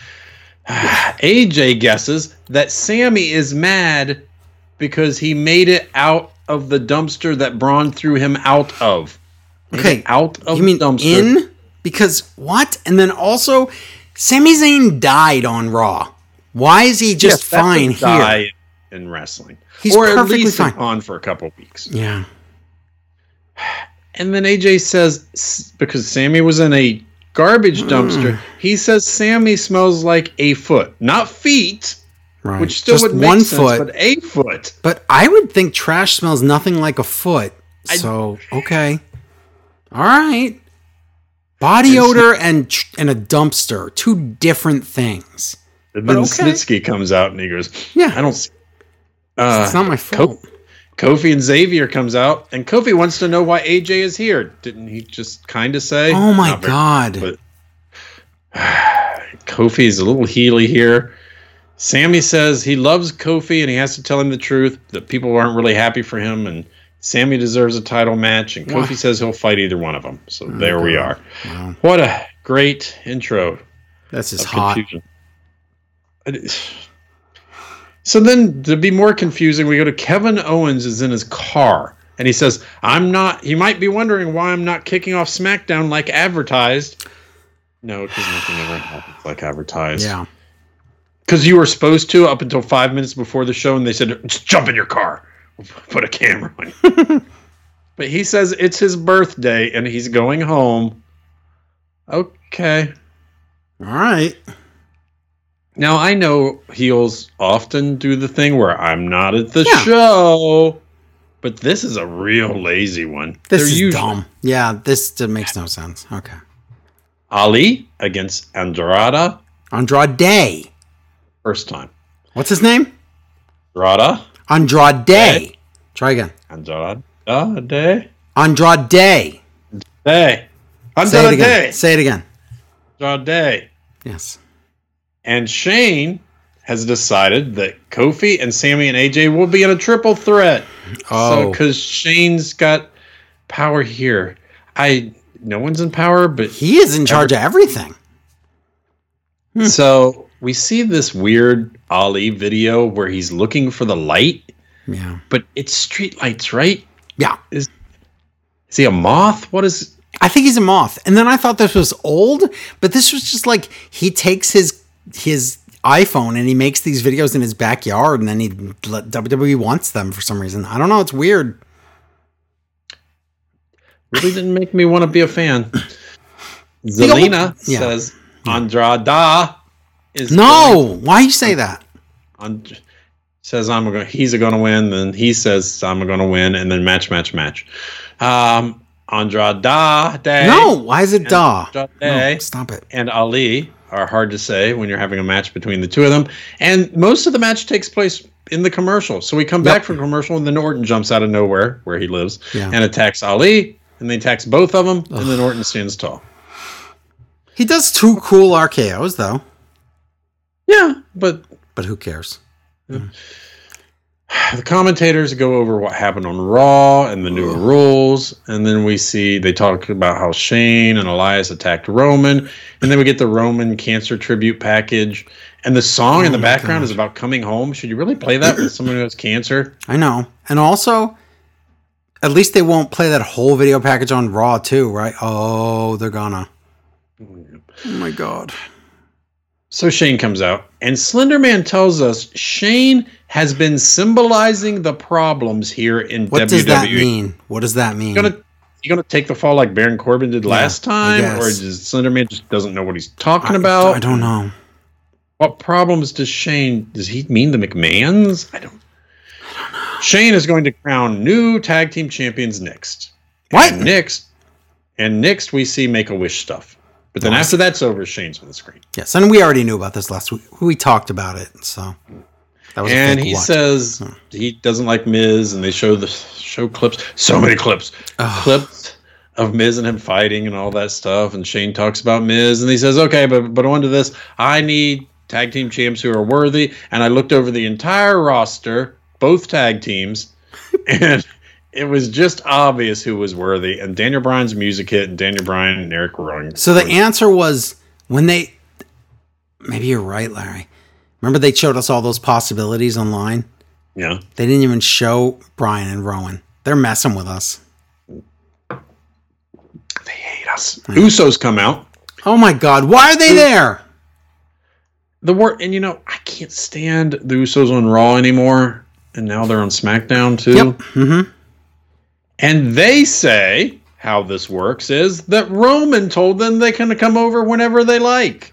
AJ guesses that Sammy is mad because he made it out of the dumpster that Braun threw him out of. Okay. Out of you mean the dumpster. In? Because what? And then also, Sami Zayn died on Raw. Why is he just fine here? Die in wrestling. He's or perfectly at least fine. On for a couple of weeks. Yeah. And then AJ says, because Sammy was in a garbage dumpster, he says Sammy smells like a foot. Not feet, right. Which still just would make one sense, foot. but a foot. But I would think trash smells nothing like a foot. So, okay. All right. Body odor and a dumpster. Two different things. And then Snitsky comes out and he goes, yeah, I don't see. It's not my fault. Kofi and Xavier comes out, and Kofi wants to know why AJ is here. Didn't he just kind of say? Oh my God. But Kofi's a little heely here. Sammy says he loves Kofi and he has to tell him the truth, that people aren't really happy for him, and Sammy deserves a title match, and Kofi says he'll fight either one of them. So there we are. Wow. What a great intro. This is hot. Confusion. So then, to be more confusing, we go to Kevin Owens is in his car, and he says, he might be wondering why I'm not kicking off SmackDown like advertised. No, because nothing ever happens like advertised. Yeah. Because you were supposed to up until 5 minutes before the show, and they said, just jump in your car. We'll put a camera on you. But he says it's his birthday, and he's going home. Okay. All right. Now, I know heels often do the thing where I'm not at the show, but this is a real lazy one. This is dumb. Yeah, this makes no sense. Okay. Ali against Andrade. Andrade. First time. What's his name? Andrade. Try again. Andrade. Andrade. Andrade. Say it again. Andrade. Yes. And Shane has decided that Kofi and Sammy and AJ will be in a triple threat. Oh. So, because Shane's got power here. No one's in power, but he is in charge of everything. So we see this weird Ali video where he's looking for the light. Yeah. But it's street lights, right? Yeah. Is he a moth? What is... I think he's a moth. And then I thought this was old, but this was just like he takes his iPhone and he makes these videos in his backyard, and then WWE wants them for some reason. I don't know. It's weird. Really didn't make me want to be a fan. Zelina says Andrade is... No! Why you say that? Says he's going to win, then he says I'm going to win, and then match. Andrade. No, why is it da? No, stop it. And Ali are hard to say when you're having a match between the two of them. And most of the match takes place in the commercial. So we come back from commercial, and then Orton jumps out of nowhere where he lives and attacks Ali, and they attacks both of them, and then Orton stands tall. He does two cool RKOs, though. Yeah, but who cares? Yeah. The commentators go over what happened on Raw and the new rules, and then they talk about how Shane and Elias attacked Roman, and then we get the Roman cancer tribute package, and the song in the background is about coming home. Should you really play that with someone who has cancer? I know. And also, at least they won't play that whole video package on Raw too, right? Oh, they're gonna. Oh my God. So Shane comes out, and Slenderman tells us Shane has been symbolizing the problems here in WWE. What does that mean? What does that mean? You gonna take the fall like Baron Corbin did last time, or does Slenderman just doesn't know what he's talking about? I don't know. What problems does he mean the McMahons? I don't know. Shane is going to crown new tag team champions next. What? And next we see Make-A-Wish stuff But then after that's over, Shane's on the screen. Yes, and we already knew about this last week. We talked about it, so that was. And he says he doesn't like Miz, and they show clips. So many clips, clips of Miz and him fighting and all that stuff. And Shane talks about Miz, and he says, "Okay, but on to this. I need tag team champs who are worthy." And I looked over the entire roster, both tag teams, and it was just obvious who was worthy. And Daniel Bryan's music hit, and Daniel Bryan and Eric Rowan. So the answer was when they. Maybe you're right, Larry. Remember they showed us all those possibilities online? Yeah. They didn't even show Bryan and Rowan. They're messing with us. They hate us. Yeah. Usos come out. Oh my God! Why are they there? And I can't stand the Usos on Raw anymore, and now they're on SmackDown too. Yep. Mm-hmm. And they say how this works is that Roman told them they can come over whenever they like.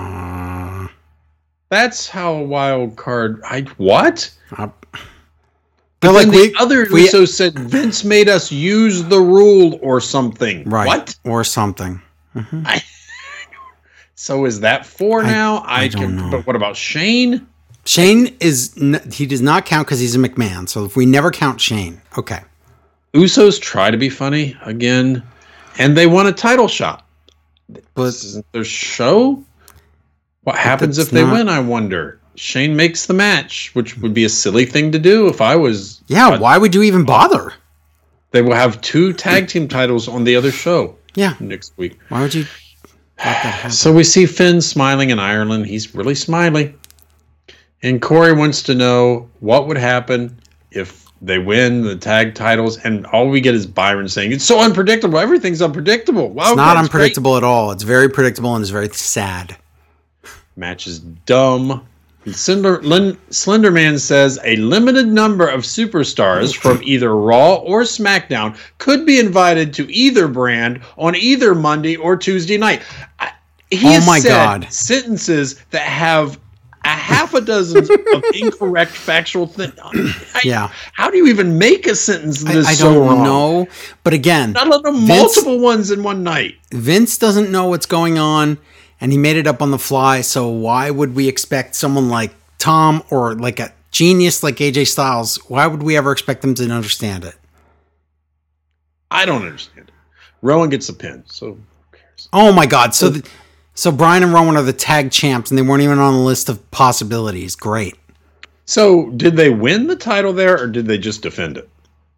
That's how a wild card. What? They're like the other Usos said Vince made us use the rule or something. Right. What? Or something. Mm-hmm. So is that four now? I don't know. But what about Shane? Shane he does not count because he's a McMahon. So if we never count Shane, okay. Usos try to be funny again, and they want a title shot. But isn't their show? What happens if they win? I wonder. Shane makes the match, which would be a silly thing to do if I was. Yeah, why would you even bother? They will have 2 tag team titles on the other show. Yeah, next week. Why would you? Let that happen? So we see Finn smiling in Ireland. He's really smiley, and Corey wants to know what would happen if they win the tag titles, and all we get is Byron saying it's so unpredictable. Everything's unpredictable. Wow, it's not unpredictable at all. It's very predictable and it's very sad. Match is dumb. Slender Man says a limited number of superstars from either Raw or SmackDown could be invited to either brand on either Monday or Tuesday night. He has said sentences that have a half a dozen of incorrect factual things. Yeah. How do you even make a sentence this I so don't wrong? know. But again, not multiple ones in one night. Vince doesn't know what's going on. And he made it up on the fly, so why would we expect someone like Tom or like a genius like AJ Styles, why would we ever expect them to understand it? I don't understand it. Rowan gets a pin, so who cares? Oh my God. So Bryan and Rowan are the tag champs, and they weren't even on the list of possibilities. Great. So did they win the title there, or did they just defend it?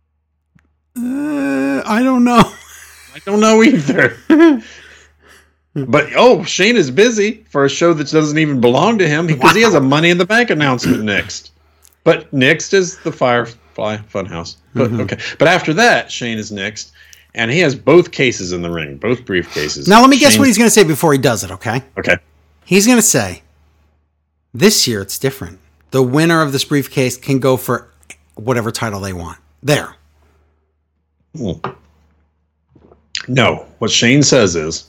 I don't know. I don't know either. But Shane is busy for a show that doesn't even belong to him because he has a Money in the Bank announcement next. But next is the Firefly Funhouse. But okay. But after that, Shane is next, and he has both cases in the ring, both briefcases. Now let me guess what he's going to say before he does it. Okay. Okay. He's going to say, "This year it's different. The winner of this briefcase can go for whatever title they want." There. No, what Shane says is.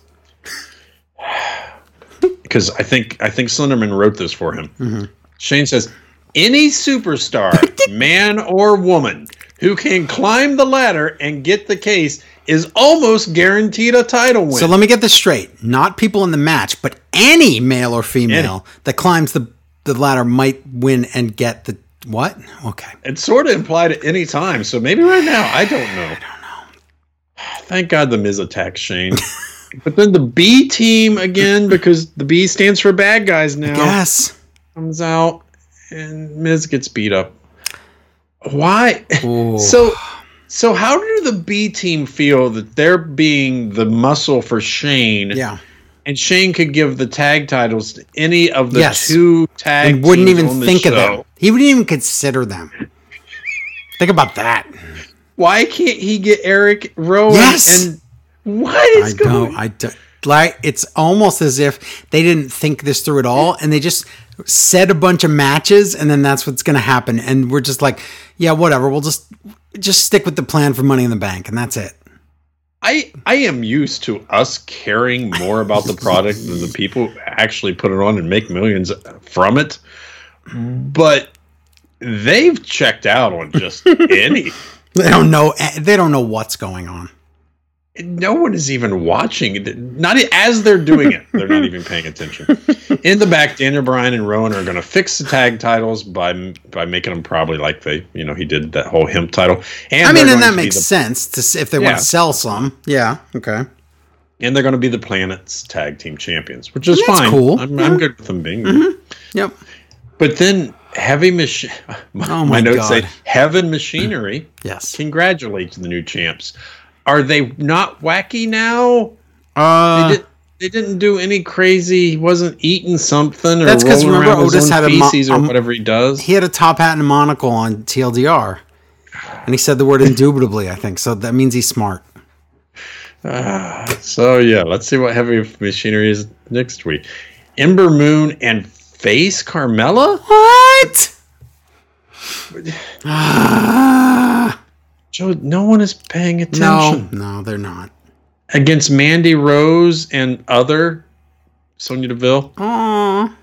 Because I think Slenderman wrote this for him. Mm-hmm. Shane says, any superstar, man or woman, who can climb the ladder and get the case is almost guaranteed a title win. So let me get this straight. Not people in the match, but any male or female that climbs the ladder might win and get the what? Okay. It's sort of implied at any time. So maybe right now, I don't know. Thank God the Miz attacks Shane. But then the B team again, because the B stands for bad guys now. Yes. Comes out and Miz gets beat up. Why? Ooh. So how do the B team feel that they're being the muscle for Shane? Yeah. And Shane could give the tag titles to any of the 2 tag teams. He wouldn't even think of them. He wouldn't even consider them. Think about that. Why can't he get Eric Rowan? Yes. And what is going on? Like, it's almost as if they didn't think this through at all, and they just set a bunch of matches, and then that's what's going to happen. And we're just like, yeah, whatever. We'll just stick with the plan for Money in the Bank, and that's it. I am used to us caring more about the product than the people who actually put it on and make millions from it. But they've checked out on just any. They don't know what's going on. no one is even watching. Not as they're doing it, they're not even paying attention. In the back, Daniel Bryan and Rowan are going to fix the tag titles by making them probably like he did that whole hemp title. And and that makes sense if they want to sell some. Yeah, okay. And they're going to be the Planet's tag team champions, which is fine. Cool. I'm good with them being. Mm-hmm. Yep. But then Heavy Machine. My notes say Heaven Machinery. Yes. Congratulates the new champs. Are they not wacky now? They didn't do any crazy. He wasn't eating something or that's because rolling remember around Otis his own had feces or whatever he does. He had a top hat and a monocle on TLDR, and he said the word indubitably. I think so. That means he's smart. So yeah, let's see what Heavy Machinery is next week. Ember Moon and Face Carmella. What? Joe, no one is paying attention. No, they're not. Against Mandy Rose and other Sonya Deville. Aww.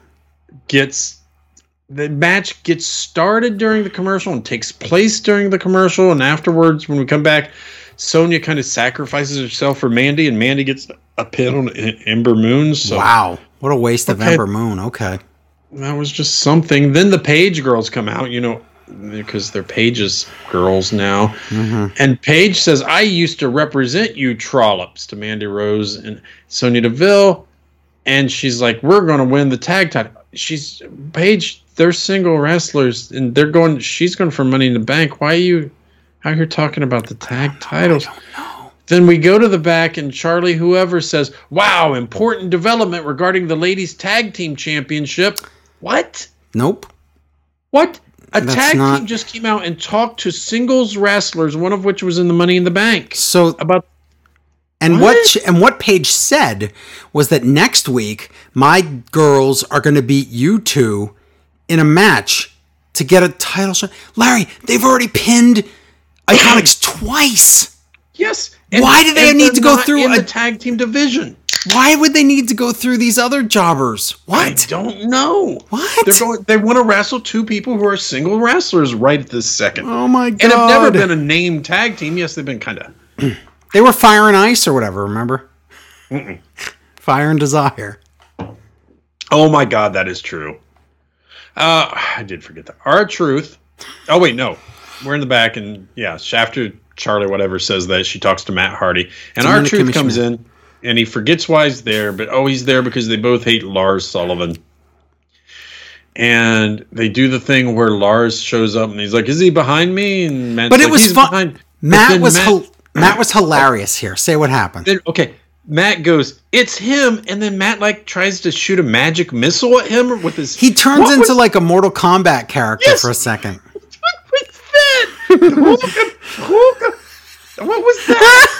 The match gets started during the commercial and takes place during the commercial, and afterwards, when we come back, Sonya kind of sacrifices herself for Mandy, and Mandy gets a pin on Ember Moon. So, wow, what a waste of Ember Moon. Okay. That was just something. Then the Page girls come out, because they're Paige's girls now. Mm-hmm. And Paige says, I used to represent you, Trollops, to Mandy Rose and Sonya Deville. And she's like, we're going to win the tag title. Paige, they're single wrestlers, and she's going for Money in the Bank. Why are you out here talking about the tag titles? I don't know. Then we go to the back, and Charlie whoever says, wow, important development regarding the ladies tag team championship. What? Nope. What? Team just came out and talked to singles wrestlers, one of which was in the Money in the Bank. So about what Paige said was that next week my girls are going to beat you two in a match to get a title shot. Larry, they've already pinned Iconics twice. Yes. Why do they need to go through in the tag team division? Why would they need to go through these other jobbers? What? I don't know. What? They want to wrestle two people who are single wrestlers right this second. Oh my god. And have never been a named tag team. Yes, they've been kind of. They were Fire and Ice or whatever, remember? Mm-mm. Fire and Desire. Oh my god, that is true. I did forget that. R-Truth. Oh wait, no. We're in the back, and after Charlie whatever says that, she talks to Matt Hardy. And R-Truth comes in. And he forgets why he's there, but he's there because they both hate Lars Sullivan. And they do the thing where Lars shows up and he's like, "Is he behind me?" And Matt's but it was fun. Matt was hilarious here. Say what happened. Then, Matt goes, "It's him," and then Matt tries to shoot a magic missile at him with his. He turns into like a Mortal Kombat character for a second. What was that? What was that?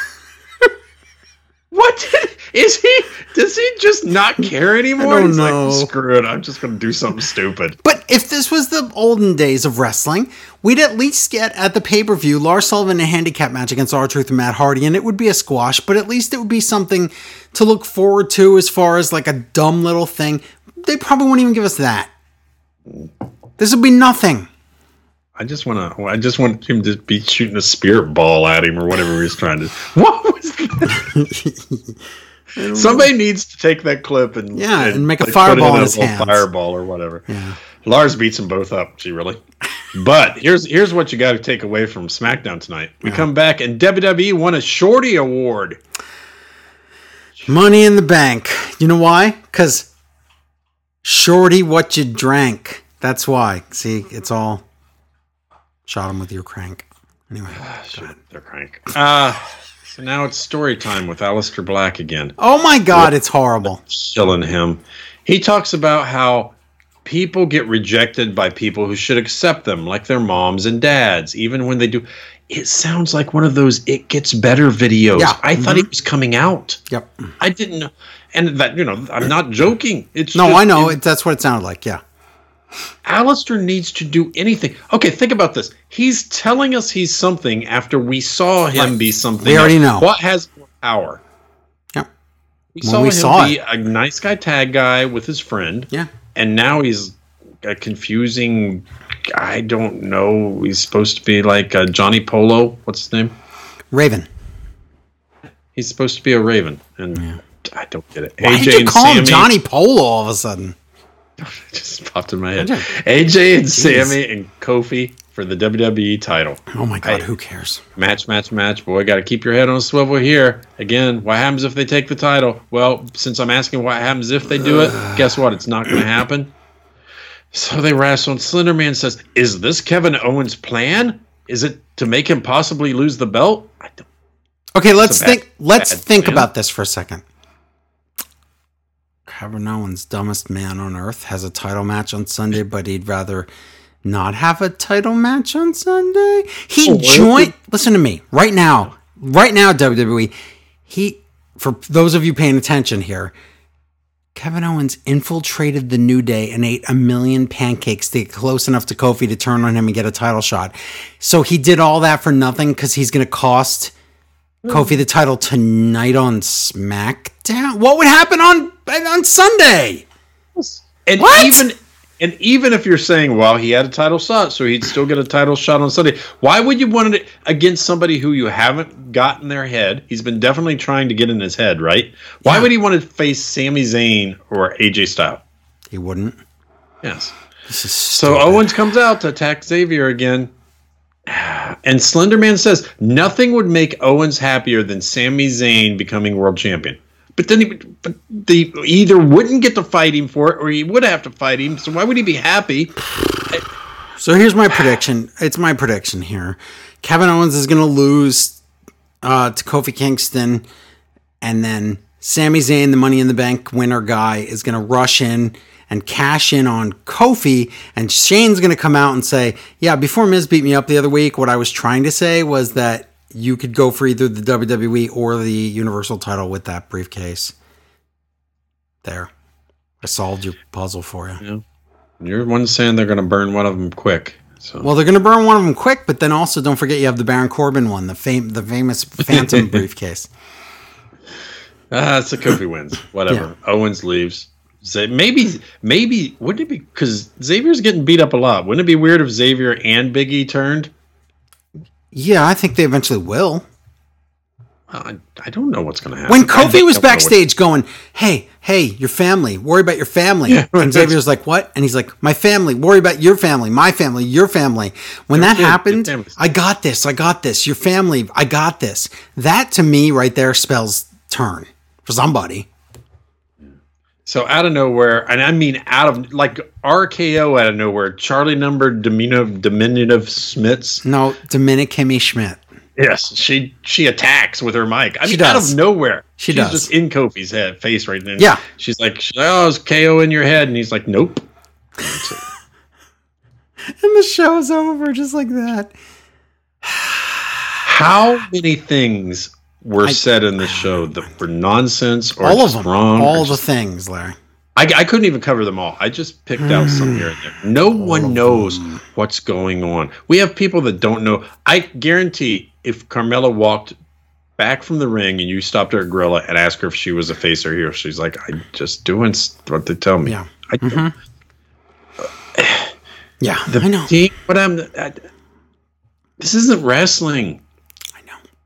What is he? Does he just not care anymore? I don't know. Like, screw it. I'm just going to do something stupid. But if this was the olden days of wrestling, we'd at least get at the pay-per-view Lars Sullivan in a handicap match against R-Truth and Matt Hardy, and it would be a squash, but at least it would be something to look forward to as far as like a dumb little thing. They probably won't even give us that. This would be nothing. I just want him to be shooting a spirit ball at him or whatever he was trying to. What was that? Somebody needs to take that clip and make a fireball in his hands. Fireball or whatever. Yeah. Lars beats them both up. Gee, really? But here's what you got to take away from SmackDown tonight. We come back and WWE won a Shorty Award. Money in the Bank. You know why? Because Shorty, what you drank. That's why. See, it's all. Shot him with your crank. Anyway, their crank. So now it's story time with Aleister Black again. Oh my God, it's horrible. Killing him. He talks about how people get rejected by people who should accept them, like their moms and dads, even when they do. It sounds like one of those "It Gets Better" videos. Yeah. I thought it was coming out. Yep. I didn't know. And that, I'm not joking. It's no, I know. That's what it sounded like. Yeah. Aleister needs to do anything. Okay, think about this. He's telling us he's something after we saw him be something. We already know. What has more power? Yeah. We saw him be a nice guy tag guy with his friend. Yeah. And now he's a confusing, I don't know, he's supposed to be like Johnny Polo. What's his name? Raven. He's supposed to be a Raven, and I don't get it. Why AJ did you and call him Sammy, Johnny Polo all of a sudden? it just popped in my head. AJ and Sammy and Kofi for the WWE title. Oh my God, who cares? Match. Boy, got to keep your head on a swivel here. Again, what happens if they take the title? Well, since I'm asking what happens if they do it, guess what? It's not going to happen. So they wrestle, and Slender Man says, "Is this Kevin Owens' plan? Is it to make him possibly lose the belt?" I don't. Okay, let's think about this for a second. Kevin Owens, dumbest man on earth, has a title match on Sunday, but he'd rather not have a title match on Sunday. Listen to me right now, WWE. For those of you paying attention here, Kevin Owens infiltrated the New Day and ate 1,000,000 pancakes to get close enough to Kofi to turn on him and get a title shot. So he did all that for nothing because he's going to cost Kofi the title tonight on SmackDown. What would happen on Sunday? And what? Even if you're saying, well, he had a title shot, so he'd still get a title shot on Sunday. Why would you want it against somebody who you haven't got in their head? He's been definitely trying to get in his head, right? Why would he want to face Sami Zayn or AJ Styles? He wouldn't. Yes. So Owens comes out to attack Xavier again. And Slender Man says nothing would make Owens happier than Sami Zayn becoming world champion. But then they either wouldn't get to fight him for it, or he would have to fight him. So why would he be happy? So here's my prediction. It's my prediction here. Kevin Owens is going to lose to Kofi Kingston, and then Sami Zayn, the Money in the Bank winner guy, is going to rush in and cash in on Kofi, and Shane's going to come out and say, yeah, before Miz beat me up the other week, what I was trying to say was that you could go for either the WWE or the Universal title with that briefcase. There. I solved your puzzle for you. Yeah. You're one saying they're going to burn one of them quick. So. Well, they're going to burn one of them quick, but then also don't forget you have the Baron Corbin one, the famous Phantom briefcase. So Kofi wins. Whatever. Yeah. Owens leaves. Maybe wouldn't it be, because Xavier's getting beat up a lot, wouldn't it be weird if Xavier and Big E turned? Yeah, I think they eventually will. I don't know what's going to happen. When Kofi was backstage going, hey, your family, worry about your family. Yeah, and Xavier's like, what? And he's like, my family, worry about your family, my family, your family. When that happened, I got this, your family, I got this. That to me right there spells turn for somebody. So out of nowhere, and I mean out of, like RKO out of nowhere, Charlie number diminutive Schmitz. No, Dominic Kimmy Schmidt. Yes, she attacks with her mic. I mean, does. Out of nowhere. She's does. Just in Kofi's face right now. Yeah. She's like, oh, is KO in your head? And he's like, nope. And the show's over just like that. How many things were said in the show that were nonsense or all of them, wrong? All the things, Larry. I couldn't even cover them all. I just picked out some here and there. No one knows what's going on. We have people that don't know. I guarantee if Carmella walked back from the ring and you stopped her at Gorilla and asked her if she was a face or heel, she's like, I'm just doing what they tell me. Yeah. Yeah, I know. But this isn't wrestling. I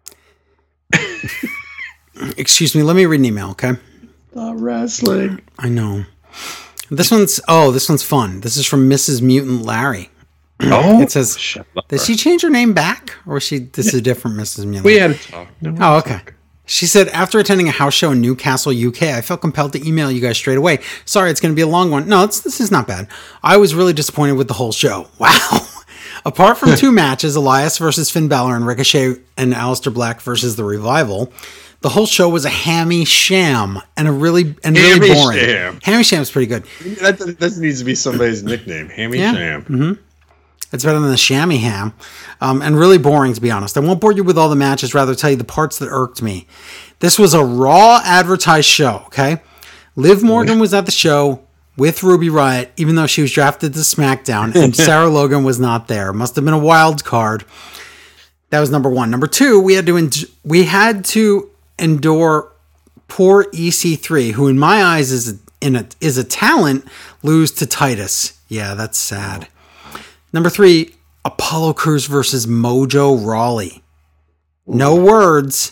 know. Excuse me. Let me read an email, okay? Not wrestling. I know. This one's fun. This is from Mrs. Mutant Larry. Oh, it says, did she change her name back, or this is a different Mrs. Mutant? We had a talk. Oh, okay. She said, after attending a house show in Newcastle, UK, I felt compelled to email you guys straight away. Sorry, it's going to be a long one. No, this is not bad. I was really disappointed with the whole show. Wow. Apart from two matches, Elias versus Finn Balor and Ricochet and Aleister Black versus The Revival, the whole show was a hammy sham and really boring. Sham. Hammy Sham's pretty good. That needs to be somebody's nickname. Hammy Sham. Mm-hmm. It's better than the Shammy Ham. And really boring, to be honest. I won't bore you with all the matches, rather tell you the parts that irked me. This was a Raw advertised show, okay? Liv Morgan was at the show with Ruby Riott, even though she was drafted to SmackDown, and Sarah Logan was not there. Must have been a wild card. That was number one. Number two, we had to endure poor EC3, who in my eyes is a talent, lose to Titus. Yeah, that's sad. Number three, Apollo Crews versus Mojo Rawley. No words,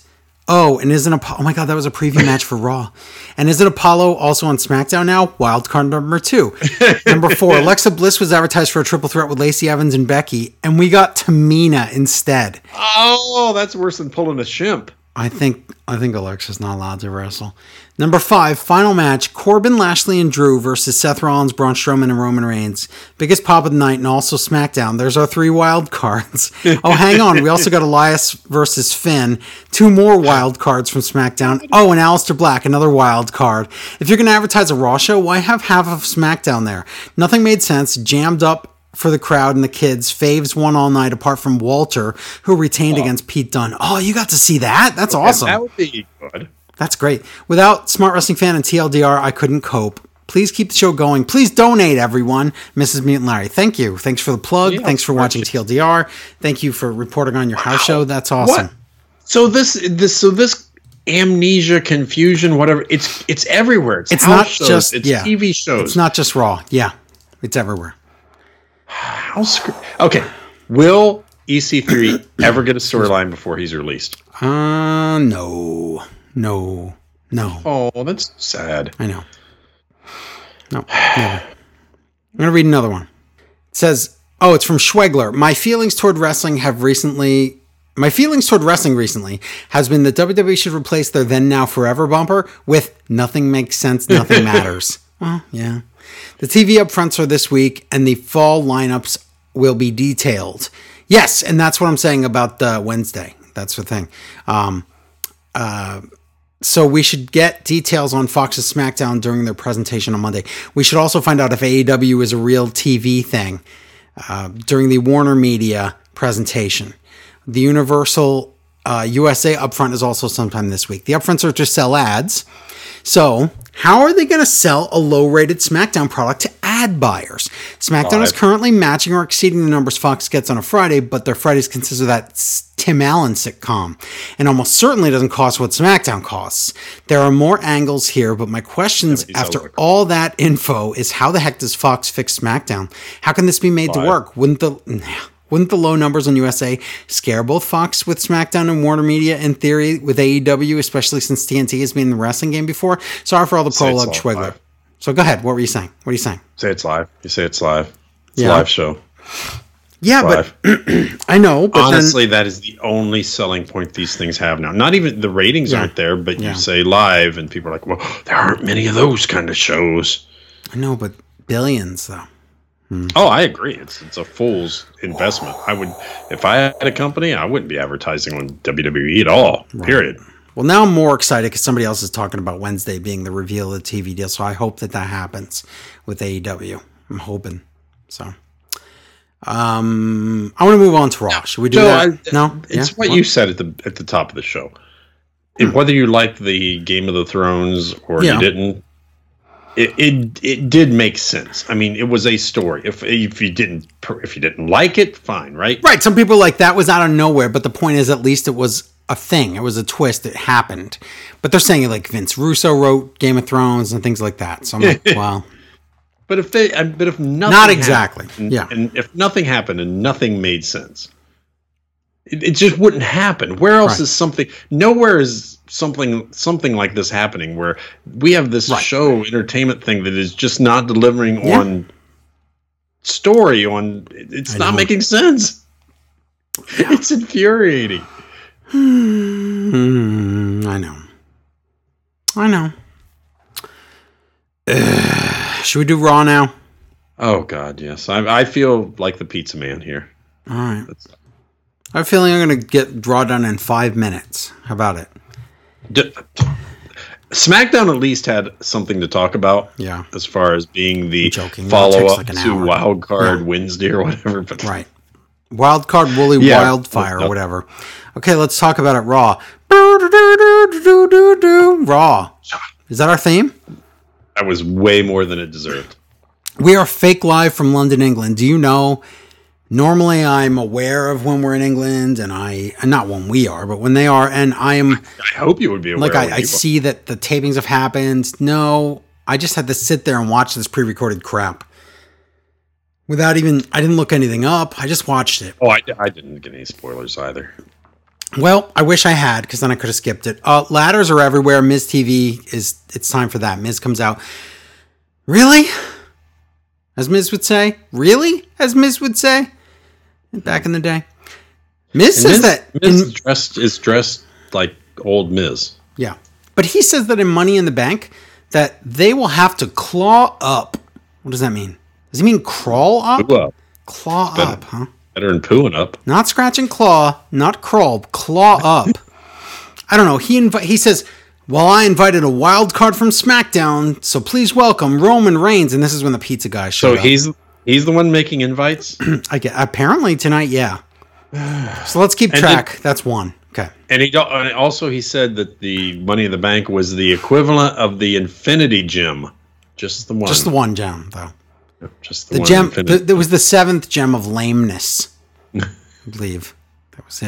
Oh, and isn't Apollo? Oh my God, that was a preview match for Raw. And isn't Apollo also on SmackDown now? Wild card number 2. Number 4, Alexa Bliss was advertised for a triple threat with Lacey Evans and Becky, and we got Tamina instead. Oh, that's worse than pulling a shimp. I think Alexa's not allowed to wrestle. Number 5, final match: Corbin, Lashley, and Drew versus Seth Rollins, Braun Strowman, and Roman Reigns. Biggest pop of the night, and also SmackDown. There's our 3 wild cards. Oh, hang on. We also got Elias versus Finn. 2 more wild cards from SmackDown. Oh, and Aleister Black, another wild card. If you're going to advertise a Raw show, why have half of SmackDown there? Nothing made sense. Jammed up for the crowd and the kids. Faves won all night, apart from Walter, who retained against Pete Dunne. Oh, you got to see that? That's awesome. That would be good. That's great. Without Smart Wrestling Fan and TLDR, I couldn't cope. Please keep the show going. Please donate, everyone. Mrs. Mutant Larry, thank you. Thanks for the plug. Yeah, thanks for watching TLDR. Thank you for reporting on your house show. That's awesome. What? So this amnesia, confusion, whatever, it's everywhere. It's not shows, just it's TV shows. It's not just Raw. Yeah, it's everywhere. Okay, will EC3 ever get a storyline before he's released? No. Oh, that's sad. I know. No, never. I'm going to read another one. It says, it's from Schwegler. My feelings toward wrestling recently has been that WWE should replace their then now forever bumper with nothing makes sense, nothing matters. Well, yeah. The TV upfronts are this week, and the fall lineups will be detailed. Yes, and that's what I'm saying about Wednesday. That's the thing. So we should get details on Fox's SmackDown during their presentation on Monday. We should also find out if AEW is a real TV thing during the Warner Media presentation. The Universal USA upfront is also sometime this week. The upfronts are to sell ads. So how are they going to sell a low-rated SmackDown product to ad buyers? SmackDown is currently matching or exceeding the numbers Fox gets on a Friday, but their Fridays consist of that Tim Allen sitcom, and almost certainly doesn't cost what SmackDown costs. There are more angles here, but my questions after all that info is, how the heck does Fox fix SmackDown? How can this be made to work? Wouldn't the low numbers on USA scare both Fox with SmackDown and Warner Media in theory with AEW, especially since TNT has been in the wrestling game before? Sorry for all the prologue, Schwegler. So go ahead. What were you saying? What are you saying? Say it's live. You say it's live. It's a live show. Yeah, live. But I know. But honestly, that is the only selling point these things have now. Not even the ratings aren't there, but you say live, and people are like, well, there aren't many of those kind of shows. I know, but billions, though. Oh, I agree. It's a fool's investment. I would, if I had a company, I wouldn't be advertising on WWE at all. Right. Period. Well, now I'm more excited because somebody else is talking about Wednesday being the reveal of the TV deal. So I hope that happens with AEW. I'm hoping. So, I want to move on to Raw. Should we do that? No, it's what you said at the top of the show. Whether you liked the Game of the Thrones or you didn't. It did make sense. I mean, it was a story. If you didn't like it, fine, right? Right. Some people like that was out of nowhere, but the point is, at least it was a thing. It was a twist. It happened. But they're saying like Vince Russo wrote Game of Thrones and things like that. So I'm like, wow. But if nothing, not exactly, and if nothing happened and nothing made sense, it just wouldn't happen. Where else is something? Nowhere is something like this happening where we have this show entertainment thing that is just not delivering on story. It's not making sense. Yeah. It's infuriating. I know. Should we do Raw now? Oh God, yes. I feel like the pizza man here. All right. I have a feeling I'm going to draw done in 5 minutes. How about it? SmackDown at least had something to talk about. Yeah. As far as being the follow-up to Wild Card Wednesday or whatever. But right. Wild Card Woolly Wildfire or whatever. Okay, let's talk about it Raw. Raw. Is that our theme? That was way more than it deserved. We are fake live from London, England. Do you know... Normally, I'm aware of when we're in England, and not when we are, but when they are, and I hope you would be aware. Like I see that the tapings have happened. No, I just had to sit there and watch this pre-recorded crap I didn't look anything up. I just watched it. Oh, I didn't get any spoilers either. Well, I wish I had, because then I could have skipped it. Ladders are everywhere. Miz TV it's time for that. Miz comes out. Really? As Miz would say? Really? As Miz would say? Back in the day. Miz says that... Miz is dressed like old Miz. Yeah. But he says that in Money in the Bank, that they will have to claw up. What does that mean? Does he mean crawl up? Poo up. Claw up, huh? Better than pooing up. Not scratch and claw, not crawl, claw up. I don't know. He says, well, I invited a wild card from SmackDown, so please welcome Roman Reigns. And this is when the pizza guy showed up. So he's the one making invites? Apparently tonight, yeah. So let's keep track. That's one. Okay. And he said that the Money in the Bank was the equivalent of the Infinity Gem. Just the one. Just the one gem, though. Just the gem. There was the seventh gem of lameness. I believe that was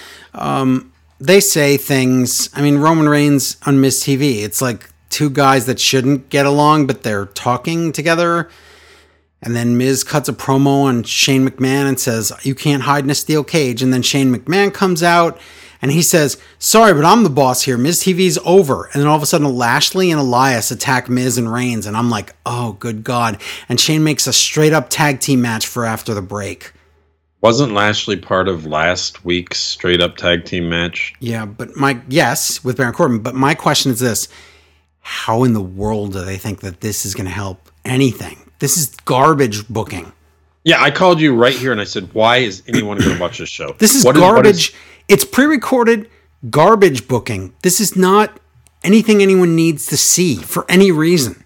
it. They say things. I mean, Roman Reigns on Miz TV. It's like two guys that shouldn't get along, but they're talking together. And then Miz cuts a promo on Shane McMahon and says, "You can't hide in a steel cage." And then Shane McMahon comes out and he says, "Sorry, but I'm the boss here. Miz TV's over." And then all of a sudden, Lashley and Elias attack Miz and Reigns. And I'm like, oh, good God. And Shane makes a straight up tag team match for after the break. Wasn't Lashley part of last week's straight up tag team match? Yeah, but yes, with Baron Corbin. But my question is this. How in the world do they think that this is going to help anything? This is garbage booking. Yeah, I called you right here and I said, why is anyone going to watch this show? This is garbage. It's pre-recorded garbage booking. This is not anything anyone needs to see for any reason.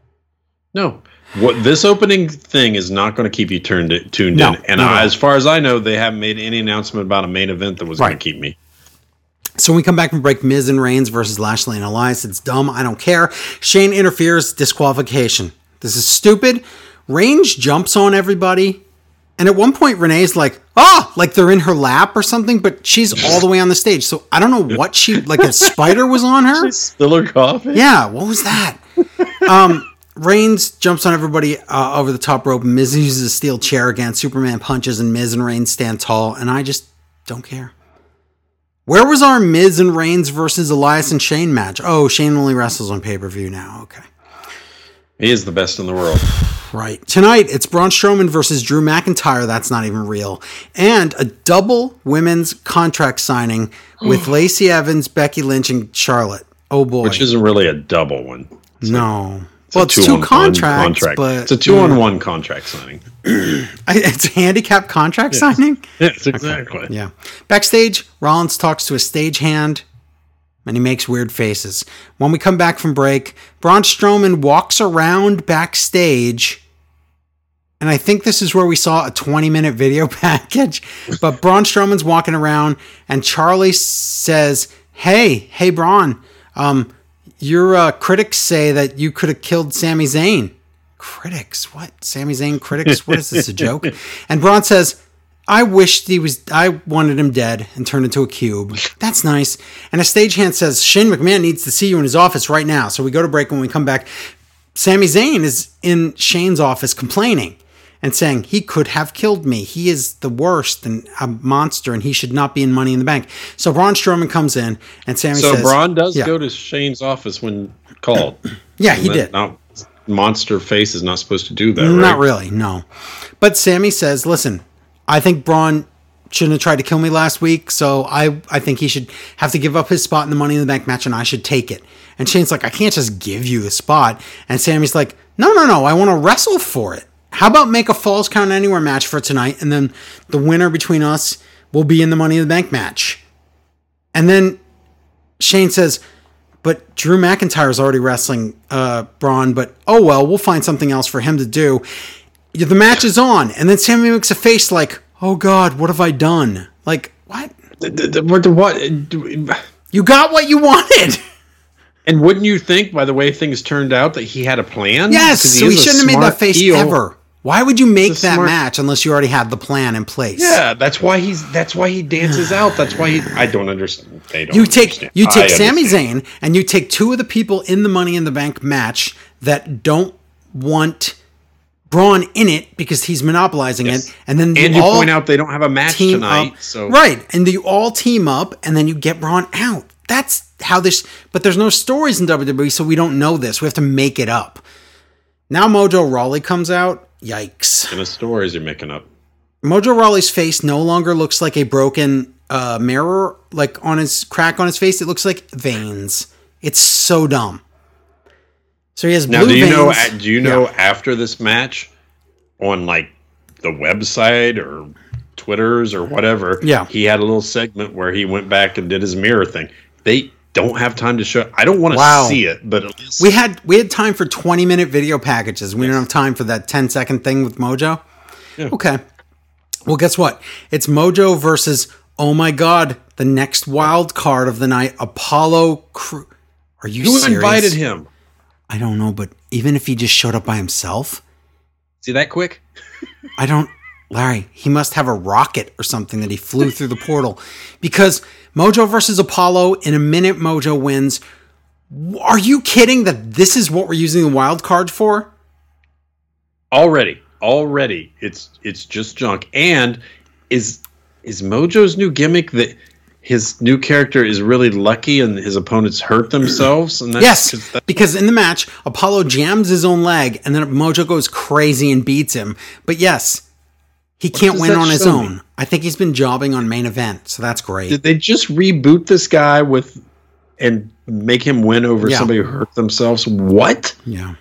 No. This opening thing is not going to keep you tuned in. And as far as I know, they haven't made any announcement about a main event that was going to keep me. So when we come back from break, Miz and Reigns versus Lashley and Elias. It's dumb. I don't care. Shane interferes. Disqualification. This is stupid. Reigns jumps on everybody. And at one point, Renee's like, like they're in her lap or something, but she's all the way on the stage. So I don't know what like a spider was on her. She spilled her coffee? Yeah, what was that? Reigns jumps on everybody over the top rope. Miz uses a steel chair again. Superman punches and Miz and Reigns stand tall. And I just don't care. Where was our Miz and Reigns versus Elias and Shane match? Oh, Shane only wrestles on pay-per-view now. Okay. He is the best in the world. Right. Tonight, it's Braun Strowman versus Drew McIntyre. That's not even real. And a double women's contract signing with Lacey Evans, Becky Lynch, and Charlotte. Oh, boy. Which isn't really a double one. No. Well, it's two contracts, but... It's a 2-on-1 contract signing. It's a handicap contract signing? Yes, exactly. Okay. Yeah. Backstage, Rollins talks to a stagehand, and he makes weird faces. When we come back from break, Braun Strowman walks around backstage, and I think this is where we saw a 20-minute video package, but Braun Strowman's walking around, and Charlie says, Hey, Braun, your critics say that you could have killed Sami Zayn. Critics? What? Sami Zayn critics? What is this, a joke? And Braun says, I wanted him dead and turned into a cube. That's nice. And a stagehand says, Shane McMahon needs to see you in his office right now. So we go to break. When we come back, Sami Zayn is in Shane's office complaining and saying, he could have killed me. He is the worst and a monster, and he should not be in Money in the Bank. So Braun Strowman comes in, and Sami says... So Braun does go to Shane's office when called. Yeah, he did. Monster face is not supposed to do that, right? Not really, no. But Sami says, listen, I think Braun shouldn't have tried to kill me last week, so I think he should have to give up his spot in the Money in the Bank match, and I should take it. And Shane's like, I can't just give you the spot. And Sami's like, no, I want to wrestle for it. How about make a Falls Count Anywhere match for tonight, and then the winner between us will be in the Money in the Bank match. And then Shane says, but Drew McIntyre's already wrestling Braun, but oh well, we'll find something else for him to do. The match is on, and then Sami makes a face like, oh God, what have I done? Like, what? What? You got what you wanted. And wouldn't you think, by the way things turned out, that he had a plan? Yes, so he shouldn't have made that face ever. Why would you make that match unless you already had the plan in place? Yeah, that's why he dances out. That's why I don't understand. You take Sami Zayn and you take two of the people in the Money in the Bank match that don't want Braun in it because he's monopolizing it, and then you point out they don't have a match tonight, so right, and you all team up, and then you get Braun out. That's how this. But there's no stories in WWE, so we don't know this. We have to make it up. Now Mojo Rawley comes out. Yikes! And the stories you're making up. Mojo Rawley's face no longer looks like a broken mirror, like on his crack on his face. It looks like veins. It's so dumb. So he has blue veins. Do you know after this match on like the website or Twitters or whatever, he had a little segment where he went back and did his mirror thing. They don't have time to show. I don't want to see it, but at least we had time for 20-minute video packages. We don't have time for that 10-second thing with Mojo. Yeah. Okay. Well, guess what? It's Mojo versus, oh my God, the next wild card of the night, Apollo Crews. Are you serious? Who invited him? I don't know, but even if he just showed up by himself. See that quick? Larry, he must have a rocket or something that he flew through the portal. Because Mojo versus Apollo, in a minute, Mojo wins. Are you kidding that this is what we're using the wild card for? Already. It's just junk. And is Mojo's new gimmick that his new character is really lucky and his opponents hurt themselves? And yes, because in the match, Apollo jams his own leg and then Mojo goes crazy and beats him. But yes, he can't win on his own. I think he's been jobbing on Main Event, so that's great. Did they just reboot this guy and make him win over somebody who hurt themselves? What? Yeah.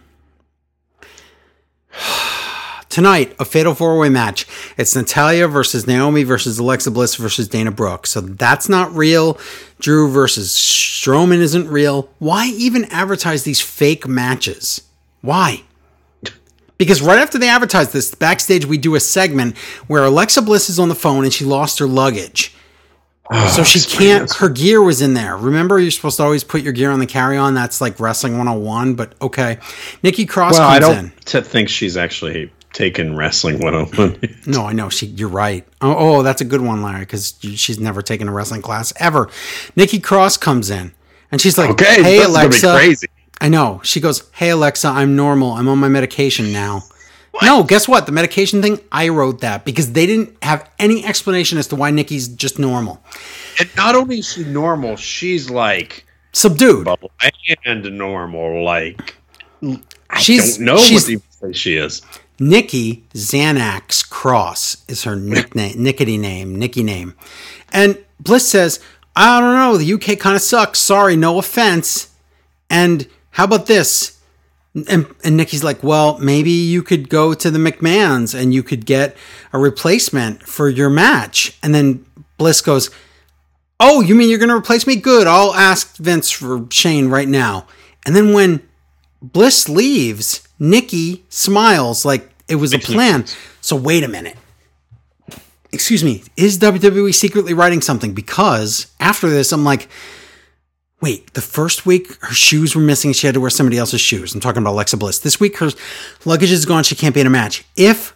Tonight, a fatal four-way match. It's Natalya versus Naomi versus Alexa Bliss versus Dana Brooke. So that's not real. Drew versus Strowman isn't real. Why even advertise these fake matches? Why? Because right after they advertise this, backstage we do a segment where Alexa Bliss is on the phone and she lost her luggage. So she can't, her gear was in there. Remember, you're supposed to always put your gear on the carry-on. That's like Wrestling 101, but okay. Nikki Cross comes in. I don't think she's actually taken Wrestling 101. No, I know. You're right. Oh, that's a good one, Larry, because she's never taken a wrestling class ever. Nikki Cross comes in, and she's like, hey, Alexa. Gonna be crazy. I know. She goes, hey, Alexa, I'm normal. I'm on my medication now. What? No, guess what? The medication thing, I wrote that because they didn't have any explanation as to why Nikki's just normal. And not only is she normal, she's like subdued and normal. Like I don't know what even she is. Nikki Xanax Cross is her nickname, Nikki name. And Bliss says, I don't know, the UK kind of sucks. Sorry, no offense. And how about this? And Nikki's like, well, maybe you could go to the McMahons and you could get a replacement for your match. And then Bliss goes, oh, you mean you're going to replace me? Good. I'll ask Vince for Shane right now. And then when Bliss leaves, Nikki smiles like it was a plan. So wait a minute. Excuse me. Is WWE secretly writing something? Because after this, I'm like, wait, the first week her shoes were missing. She had to wear somebody else's shoes. I'm talking about Alexa Bliss. This week her luggage is gone. She can't be in a match. If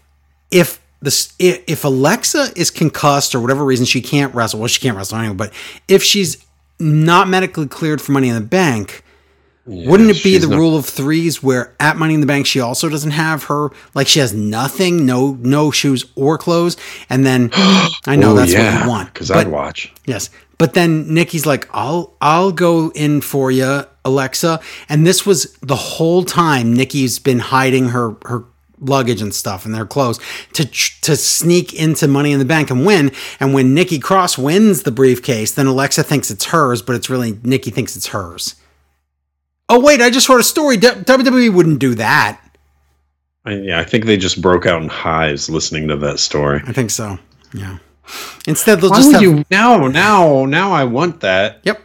Alexa is concussed or whatever reason she can't wrestle, well, she can't wrestle anyway, but if she's not medically cleared for Money in the Bank, wouldn't it be the rule of threes where at Money in the Bank she also doesn't have her, like she has nothing, no shoes or clothes, and then I know that's what you want. Because I'd watch. Yes. But then Nikki's like, I'll go in for you, Alexa. And this was the whole time Nikki's been hiding her luggage and stuff and their clothes to sneak into Money in the Bank and win. And when Nikki Cross wins the briefcase, then Alexa thinks it's hers, but it's really Nikki thinks it's hers. Oh, wait, I just heard a story. WWE wouldn't do that. I think they just broke out in hives listening to that story. I think so. Yeah. Instead, they'll now I want that. Yep.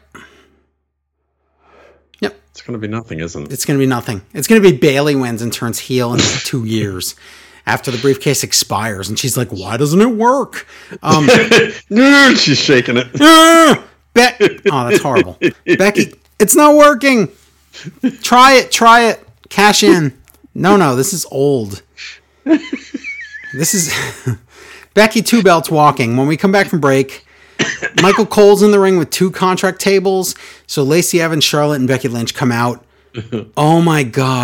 It's going to be nothing, isn't it? It's going to be nothing. It's going to be Bayley wins and turns heel in 2 years after the briefcase expires, and she's like, "Why doesn't it work?" She's shaking it. Oh, that's horrible, Becky. It's not working. Try it. Cash in. No, this is old. This is Becky Two Belts walking. When we come back from break, Michael Cole's in the ring with 2 contract tables. So Lacey Evans, Charlotte, and Becky Lynch come out. Oh my God.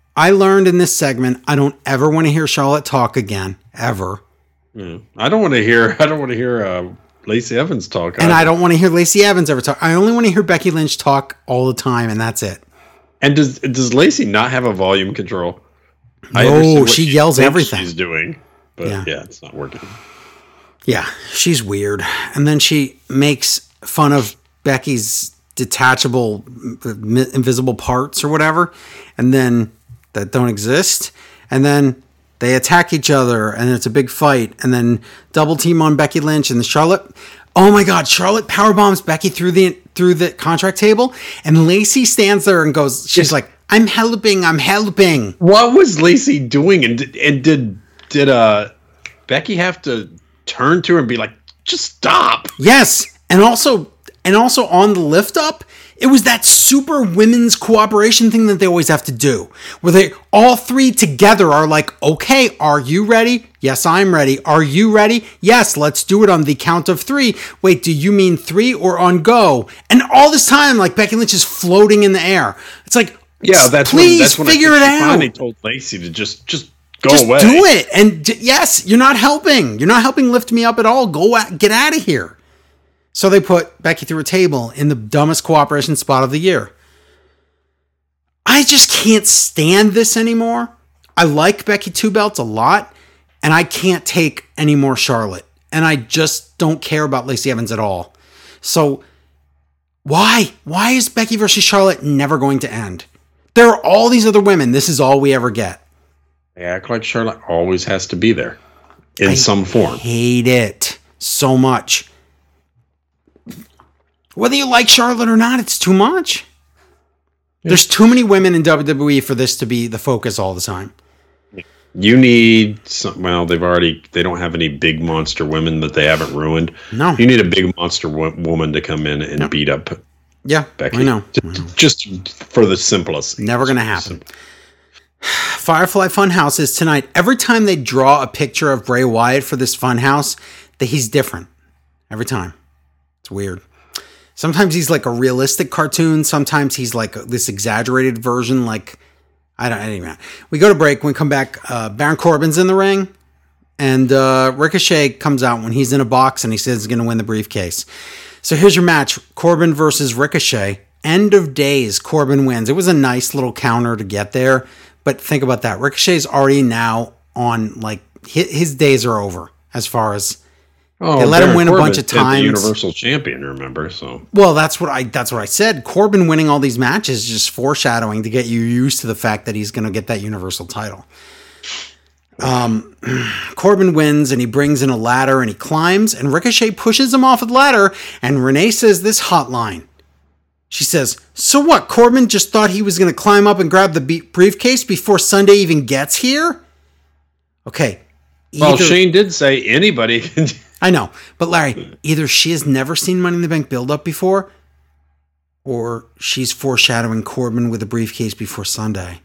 I learned in this segment I don't ever want to hear Charlotte talk again, ever. I don't want to hear Lacey Evans talk. And I don't want to hear Lacey Evans ever talk. I only want to hear Becky Lynch talk all the time, and that's it. And does Lacey not have a volume control? No, she yells everything she's doing, but yeah, it's not working. Yeah, she's weird. And then she makes fun of Becky's detachable, invisible parts or whatever, and then that don't exist. And then they attack each other, and it's a big fight. And then double team on Becky Lynch and Charlotte. Oh my God! Charlotte powerbombs Becky through the contract table, and Lacey stands there and goes, "She's like, I'm helping. What was Lacey doing? And did Becky have to turn to her and be like, just stop? Yes, and also on the lift up, it was that super women's cooperation thing that they always have to do, where they all three together are like, okay, are you ready? Yes, I'm ready. Are you ready? Yes, let's do it on the count of 3. Wait, do you mean 3 or on go? And all this time, like, Becky Lynch is floating in the air. It's like, yeah, that's please when figure it out. Finally told Lacey to just go away. Do it. And yes, you're not helping. You're not helping lift me up at all. Get out of here. So they put Becky through a table in the dumbest cooperation spot of the year. I just can't stand this anymore. I like Becky Two Belts a lot, and I can't take any more Charlotte. And I just don't care about Lacey Evans at all. So why? Why is Becky versus Charlotte never going to end? There are all these other women. This is all we ever get. They act like Charlotte always has to be there in some form. I hate it so much. Whether you like Charlotte or not, it's too much. Yeah. There's too many women in WWE for this to be the focus all the time. You need some. Well, they don't have any big monster women that they haven't ruined. No, you need a big monster woman to come in and beat up. Yeah, Becky. I know. Just for the simplest. Never going to happen. Firefly Funhouse is tonight. Every time they draw a picture of Bray Wyatt for this Funhouse, he's different. Every time. It's weird. Sometimes he's like a realistic cartoon. Sometimes he's like this exaggerated version. Like, I don't know. We go to break. When we come back, Baron Corbin's in the ring. And Ricochet comes out when he's in a box and he says he's going to win the briefcase. So here's your match. Corbin versus Ricochet. End of days, Corbin wins. It was a nice little counter to get there. But think about that. Ricochet's already now on, like, his days are over as far as... they let him win a bunch of times. The Universal Champion, remember? So well, that's what I said. Corbin winning all these matches is just foreshadowing to get you used to the fact that he's going to get that Universal title. Corbin wins and he brings in a ladder and he climbs and Ricochet pushes him off of the ladder and Renee says this hotline. She says, "So what? Corbin just thought he was going to climb up and grab the briefcase before Sunday even gets here?" Okay. Well, Shane did say anybody can. I know, but Larry, either she has never seen Money in the Bank build-up before, or she's foreshadowing Corbin with a briefcase before Sunday.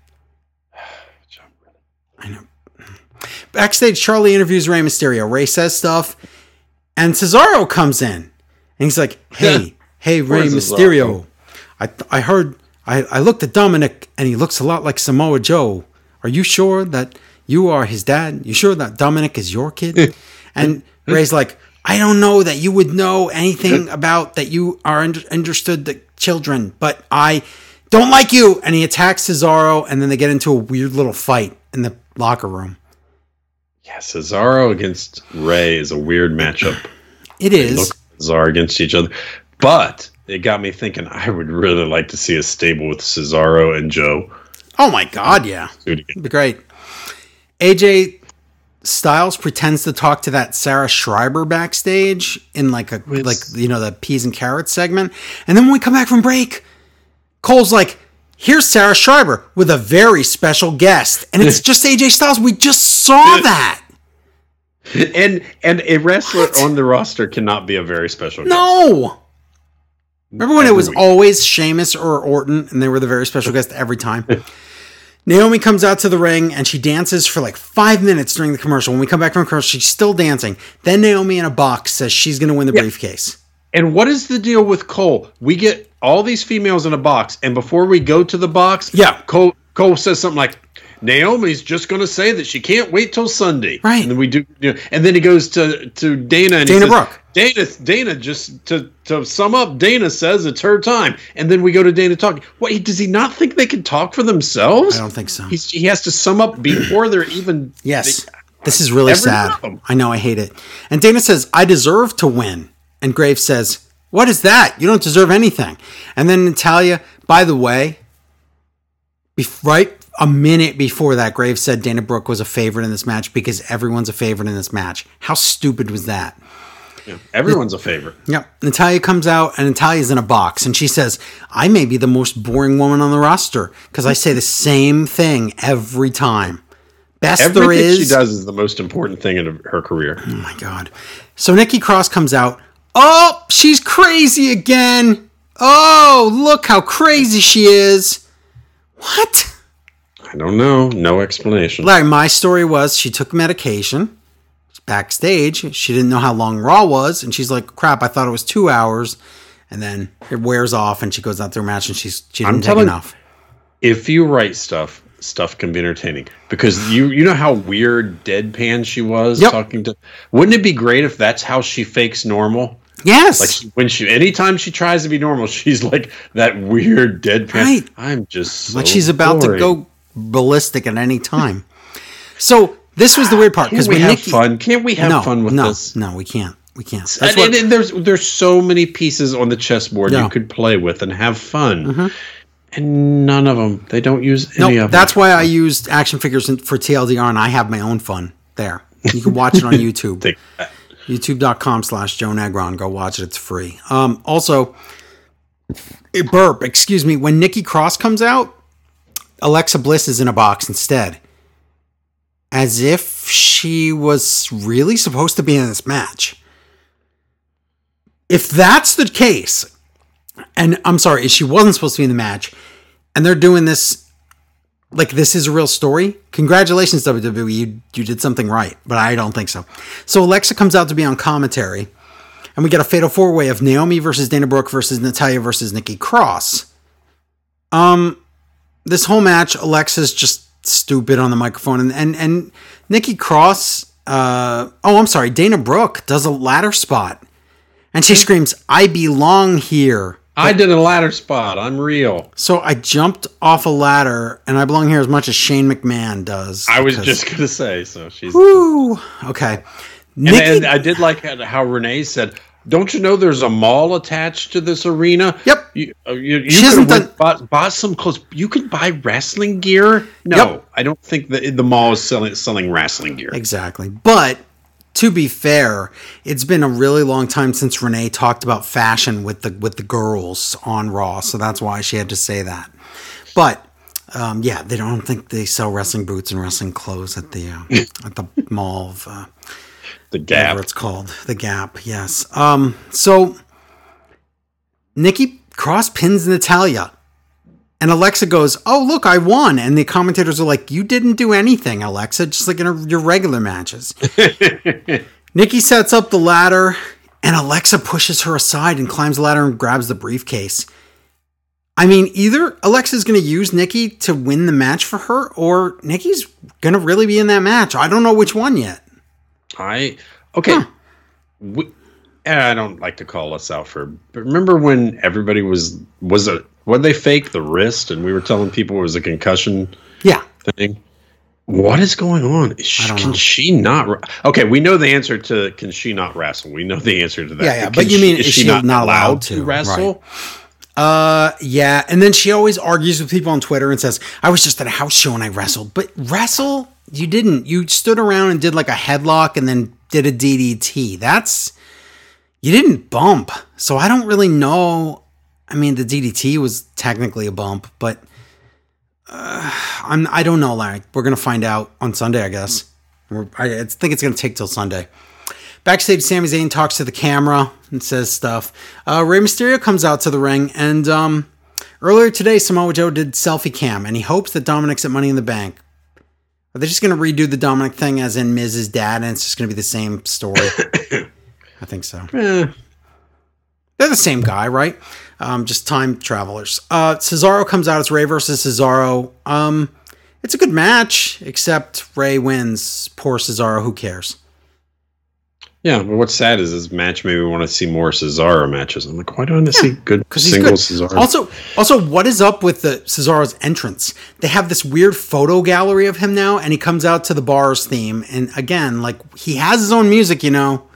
I know. Backstage, Charlie interviews Rey Mysterio. Rey says stuff, and Cesaro comes in, and he's like, hey, Rey Mysterio, I heard, I looked at Dominic, and he looks a lot like Samoa Joe. Are you sure that you are his dad? You sure that Dominic is your kid? And Ray's like, I don't know that you would know anything about that you are understood the children, but I don't like you. And he attacks Cesaro, and then they get into a weird little fight in the locker room. Yeah, Cesaro against Ray is a weird matchup. It is. Look at Cesaro against each other. But it got me thinking I would really like to see a stable with Cesaro and Joe. Oh my God, yeah. It'd be great. AJ Styles pretends to talk to that Sarah Schreiber backstage in the peas and carrots segment. And then when we come back from break, Cole's like, here's Sarah Schreiber with a very special guest. And it's just AJ Styles. We just saw that. And a wrestler on the roster cannot be a very special guest. No. Remember when it was always Sheamus or Orton and they were the very special guest every time? Naomi comes out to the ring and she dances for like 5 minutes during the commercial. When we come back from the commercial, she's still dancing. Then Naomi in a box says she's going to win the briefcase. And what is the deal with Cole? We get all these females in a box, and before we go to the box, Cole says something like, Naomi's just going to say that she can't wait till Sunday. Right. And then we do, and then he goes to Dana and Dana he says, Brooke. Dana, just to sum up, Dana says it's her time. And then we go to Dana talking. What, does he not think they can talk for themselves? I don't think so. He has to sum up before they're even. Yes. This is really sad. I know, I hate it. And Dana says, I deserve to win. And Graves says, what is that? You don't deserve anything. And then Natalya, by the way, right a minute before that, Graves said Dana Brooke was a favorite in this match because everyone's a favorite in this match. How stupid was that? Yeah, everyone's a favorite. Yep. Natalya comes out and Natalya's in a box and she says, I may be the most boring woman on the roster because I say the same thing every time. Best Everything there is. she does is the most important thing in her career. Oh my God. So Nikki Cross comes out. Oh, she's crazy again. Oh, look how crazy she is. What? I don't know. No explanation. Larry, my story was she took medication backstage. She didn't know how long Raw was. And she's like, crap, I thought it was 2 hours. And then it wears off and she goes out to her match and she didn't take enough. If you write stuff can be entertaining. Because you know how weird deadpan she was talking to. Wouldn't it be great if that's how she fakes normal? Yes. Like anytime she tries to be normal, she's like that weird deadpan. Right. I'm just so like she's about boring. to go ballistic at any time. So this was the weird part because Can't we have fun with this? No, we can't. We can't. And there's so many pieces on the chessboard you could play with and have fun. Mm-hmm. And none of them. They don't use any of them. That's why I used action figures for TLDR, and I have my own fun there. You can watch it on YouTube. YouTube.com/Joe Negron. Go watch it. It's free. Also, excuse me. When Nikki Cross comes out, Alexa Bliss is in a box instead. As if she was really supposed to be in this match. If that's the case, and I'm sorry, if she wasn't supposed to be in the match, and they're doing this, like this is a real story, congratulations WWE, you did something right, but I don't think so. So Alexa comes out to be on commentary, and we get a fatal four-way of Naomi versus Dana Brooke versus Natalya versus Nikki Cross. This whole match, Alexa's just stupid on the microphone, and Nikki Cross, Dana Brooke does a ladder spot, and she screams, I belong here. I did a ladder spot. I'm real. So I jumped off a ladder, and I belong here as much as Shane McMahon does. I was just going to say, so she's... Woo! Okay. And I did like how Renee said, don't you know there's a mall attached to this arena? Yep. You could have bought some clothes. You could buy wrestling gear? No, yep. I don't think the mall is selling wrestling gear. Exactly. But to be fair, it's been a really long time since Renee talked about fashion with the girls on Raw, so that's why she had to say that. But they don't think they sell wrestling boots and wrestling clothes at the mall of the Gap. Whatever it's called, the Gap. Yes. So Nikki Cross pins Natalya, and Alexa goes, "Oh look, I won!" And the commentators are like, "You didn't do anything, Alexa. Just like in your regular matches." Nikki sets up the ladder, and Alexa pushes her aside and climbs the ladder and grabs the briefcase. I mean, either Alexa's going to use Nikki to win the match for her, or Nikki's going to really be in that match. I don't know which one yet. I don't like to call us out but remember when everybody was they fake the wrist, and we were telling people it was a concussion thing? What is going on? Can she not? Okay, we know the answer to can she not wrestle? We know the answer to that. Yeah. But you mean is she not allowed to wrestle? Right. Yeah. And then she always argues with people on Twitter and says, "I was just at a house show and I wrestled." But wrestle? You didn't. You stood around and did like a headlock and then did a DDT. You didn't bump. So I don't really know. I mean, the DDT was technically a bump, but I don't know, Larry. We're going to find out on Sunday, I guess. I think it's going to take till Sunday. Backstage, Sami Zayn talks to the camera and says stuff. Rey Mysterio comes out to the ring, and earlier today, Samoa Joe did selfie cam, and he hopes that Dominic's at Money in the Bank. Are they just going to redo the Dominic thing as in Miz's dad, and it's just going to be the same story? I think so. They're the same guy, right? Just time travelers. Cesaro comes out as Rey versus Cesaro. It's a good match, except Ray wins. Poor Cesaro. Who cares? Yeah, but what's sad is this match made me want to see more Cesaro matches. I'm like, why don't I see good single Cesaro? Also, what is up with the Cesaro's entrance? They have this weird photo gallery of him now, and he comes out to the Bars theme. And again, like, he has his own music, you know.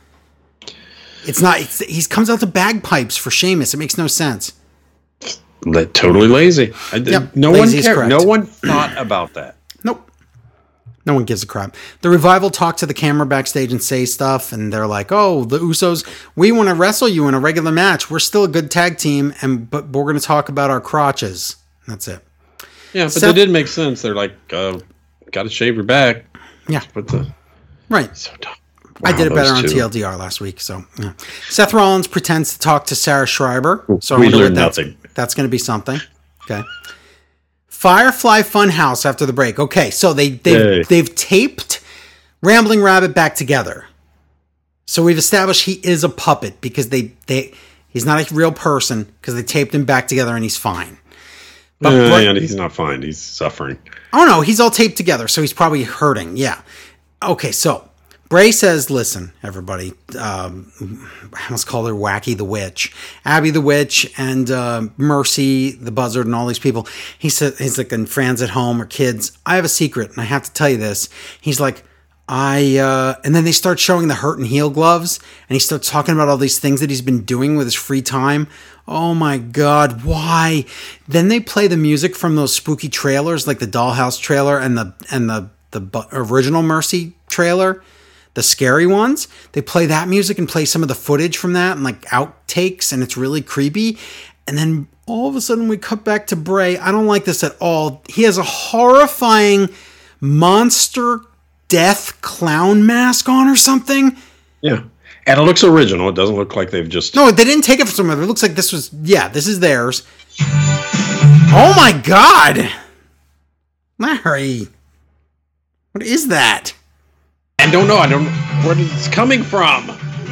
He comes out to bagpipes for Sheamus. It makes no sense. Totally lazy. No one cared. Correct. No one thought about that. Nope. No one gives a crap. The Revival talk to the camera backstage and say stuff, and they're like, "Oh, the Usos, we want to wrestle you in a regular match. We're still a good tag team, but we're going to talk about our crotches." That's it. Yeah, but they did make sense. They're like, "Got to shave your back." Yeah, right. So dumb. Wow, I did it better on TLDR last week. So yeah. Seth Rollins pretends to talk to Sarah Schreiber. So we learned nothing. That's going to be something. Okay. Firefly Funhouse after the break. Okay, so they've taped Rambling Rabbit back together. So we've established he is a puppet because he's not a real person because they taped him back together and he's fine. But he's not fine. He's suffering. Oh no, he's all taped together, so he's probably hurting. Yeah. Okay, so Bray says, "Listen, everybody, I almost called her Wacky the Witch, Abby the Witch, and Mercy the Buzzard, and all these people." He said, "He's like, and friends at home or kids, I have a secret, and I have to tell you this." He's like, and then they start showing the Hurt and Heal gloves, and he starts talking about all these things that he's been doing with his free time. Oh my God, why? Then they play the music from those spooky trailers, like the Dollhouse trailer and the original Mercy trailer. The scary ones, they play that music and play some of the footage from that and like outtakes, and it's really creepy. And then all of a sudden we cut back to Bray. I don't like this at all. He has a horrifying monster death clown mask on or something. Yeah. And it looks original. It doesn't look like they've just... No, they didn't take it from somewhere. It looks like this is theirs. Oh my God. Larry. What is that? I don't know where it's coming from.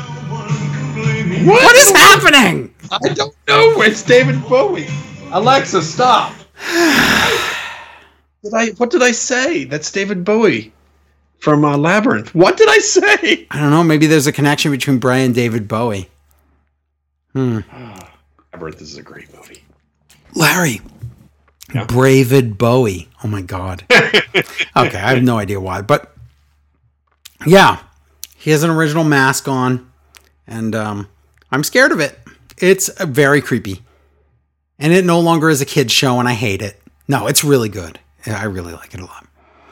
What is happening? I don't know. It's David Bowie. Alexa, stop. What did I say? That's David Bowie from Labyrinth. What did I say? I don't know. Maybe there's a connection between Bray and David Bowie. Labyrinth is a great movie. Larry. Yeah. Bravid Bowie. Oh my God. Okay, I have no idea why, but yeah, he has an original mask on, and I'm scared of it. It's very creepy, and it no longer is a kid's show, and I hate it. No, it's really good. I really like it a lot.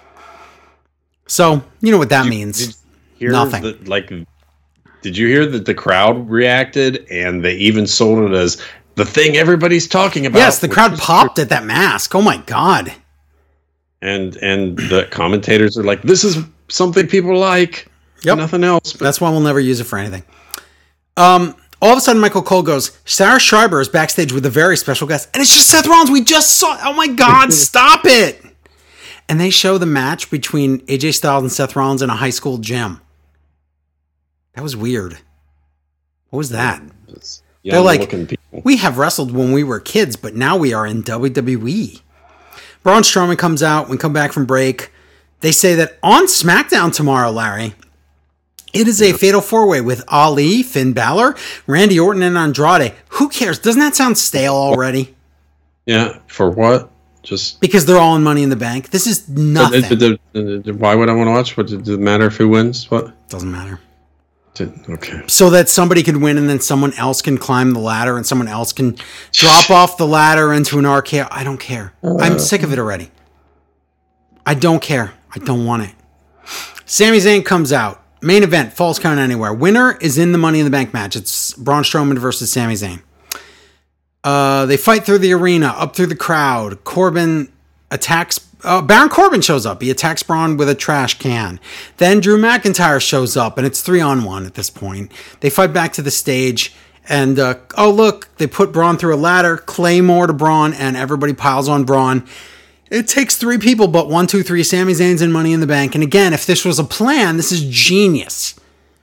So, you know what that means. Nothing. Did you hear that the crowd reacted, and they even sold it as the thing everybody's talking about? Yes, the crowd popped at that mask. Oh my God. And the commentators are like, this is something people like. Yep. Nothing else. That's why we'll never use it for anything. All of a sudden, Michael Cole goes, Sarah Schreiber is backstage with a very special guest. And it's just Seth Rollins. We just saw. Oh my God, stop it. And they show the match between AJ Styles and Seth Rollins in a high school gym. That was weird. What was that? They're like, we have wrestled when we were kids, but now we are in WWE. Braun Strowman comes out. We come back from break. They say that on SmackDown tomorrow, Larry, it is a fatal four-way with Ali, Finn Balor, Randy Orton, and Andrade. Who cares? Doesn't that sound stale already? Yeah, for what? Just because they're all in Money in the Bank. This is nothing. Why would I want to watch? What does it matter if who wins? What? Doesn't matter. Okay. So that somebody could win and then someone else can climb the ladder and someone else can drop off the ladder into an RKO. I don't care. I'm sick of it already. I don't care. I don't want it. Sami Zayn comes out. Main event, Falls Count Anywhere. Winner is in the Money in the Bank match. It's Braun Strowman versus Sami Zayn. They fight through the arena, up through the crowd. Corbin attacks... Baron Corbin shows up. He attacks Braun with a trash can. Then Drew McIntyre shows up, and it's 3-on-1 at this point. They fight back to the stage, and look, they put Braun through a ladder, Claymore to Braun, and everybody piles on Braun. It takes 3 people, but 1, 2, 3, Sami Zayn's in Money in the Bank. And again, if this was a plan, this is genius.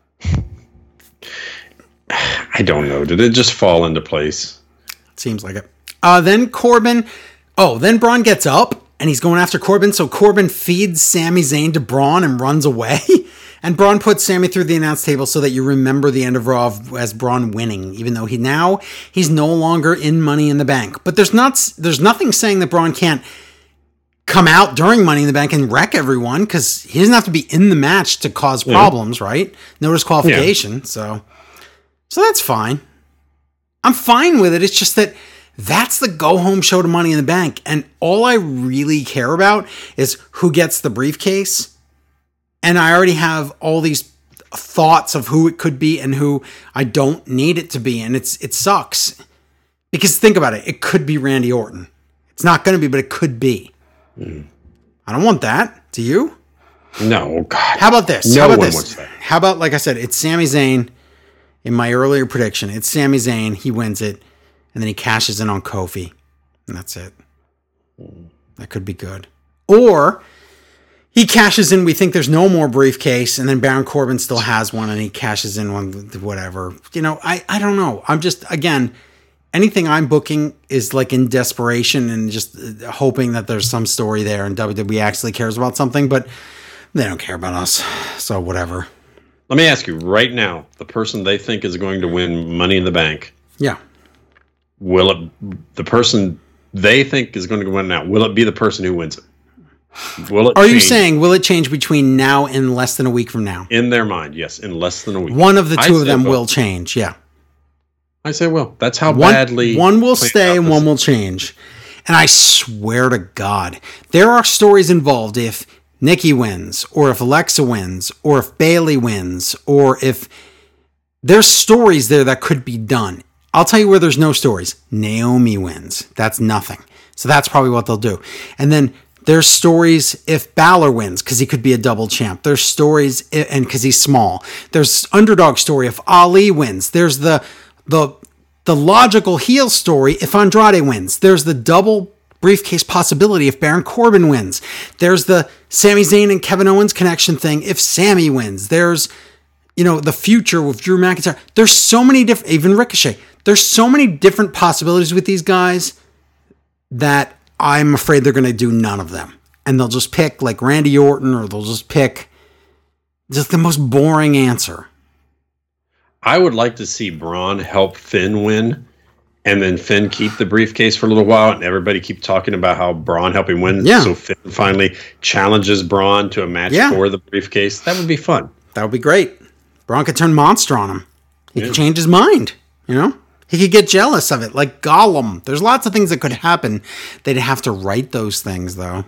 I don't know. Did it just fall into place? Seems like it. Then Corbin... then Braun gets up, and he's going after Corbin. So Corbin feeds Sami Zayn to Braun and runs away. And Braun puts Sami through the announce table so that you remember the end of Raw as Braun winning, even though he's no longer in Money in the Bank. But there's nothing saying that Braun can't come out during Money in the Bank and wreck everyone, because he doesn't have to be in the match to cause problems, right? No disqualification. Yeah. So that's fine. I'm fine with it. It's just that's the go-home show to Money in the Bank. And all I really care about is who gets the briefcase. And I already have all these thoughts of who it could be and who I don't need it to be. And it sucks. Because think about it. It could be Randy Orton. It's not going to be, but it could be. I don't want that. Do you? No, God. How about this? No one wants that. How about, like I said, it's Sami Zayn. In my earlier prediction, it's Sami Zayn. He wins it. And then he cashes in on Kofi. And that's it. That could be good. Or he cashes in, we think there's no more briefcase, and then Baron Corbin still has one, and he cashes in one, whatever. I don't know. I'm just, again, anything I'm booking is like in desperation and just hoping that there's some story there and WWE actually cares about something, but they don't care about us. So whatever. Let me ask you right now, the person they think is going to win Money in the Bank. Yeah. The person they think is going to win now, will it be the person who wins it? Are you saying, will it change between now and less than a week from now? In their mind, yes, in less than a week. One of the two of them will change, yeah. I say will. That's how badly... One will stay and one will change. And I swear to God, there are stories involved if Nikki wins, or if Alexa wins, or if Bayley wins, or if... There's stories there that could be done. I'll tell you where there's no stories. Naomi wins. That's nothing. So that's probably what they'll do. And then... There's stories if Balor wins, because he could be a double champ. There's stories, and because he's small. There's underdog story if Ali wins. There's the logical heel story if Andrade wins. There's the double briefcase possibility if Baron Corbin wins. There's the Sami Zayn and Kevin Owens connection thing if Sami wins. There's, the future with Drew McIntyre. There's so many different, even Ricochet. There's so many different possibilities with these guys that I'm afraid they're going to do none of them. And they'll just pick like Randy Orton, or they'll just pick just the most boring answer. I would like to see Braun help Finn win, and then Finn keep the briefcase for a little while, and everybody keep talking about how Braun helped him win. Yeah. So Finn finally challenges Braun to a match for the briefcase. That would be fun. That would be great. Braun could turn monster on him. He could change his mind, He could get jealous of it, like Gollum. There's lots of things that could happen. They'd have to write those things, though.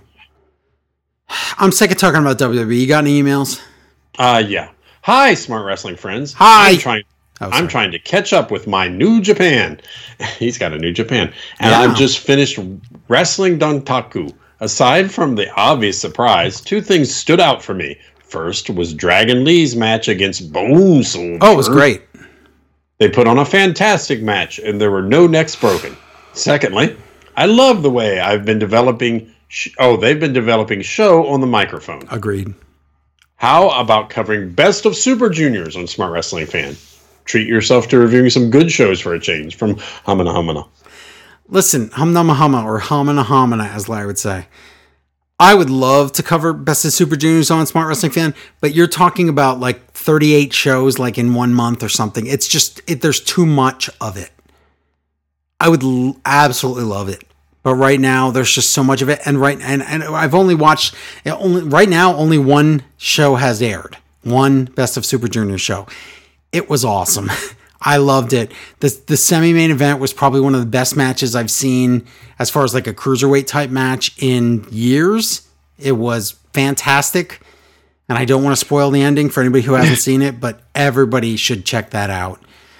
I'm sick of talking about WWE. You got any emails? Yeah. Hi, Smart Wrestling friends. Hi. I'm trying to catch up with my New Japan. He's got a New Japan. And I've just finished Wrestling Dontaku. Aside from the obvious surprise, two things stood out for me. First was Dragon Lee's match against Bone Soldier. Oh, it was great. They put on a fantastic match, and there were no necks broken. Secondly, I love the way I've been developing... they've been developing show on the microphone. Agreed. How about covering Best of Super Juniors on Smart Wrestling Fan? Treat yourself to reviewing some good shows for a change from Hamana Hamana. Listen, Hamna Mahama, or Hamana Hamana, as Larry would say. I would love to cover Best of Super Juniors on Smart Wrestling Fan, but you're talking about like 38 shows like in 1 month or something. It's just, there's too much of it. I would absolutely love it. But right now, there's just so much of it. And I've only watched, right now, only one show has aired. One Best of Super Junior show. It was awesome. I loved it. The semi-main event was probably one of the best matches I've seen as far as like a cruiserweight type match in years. It was fantastic. And I don't want to spoil the ending for anybody who hasn't seen it, but everybody should check that out.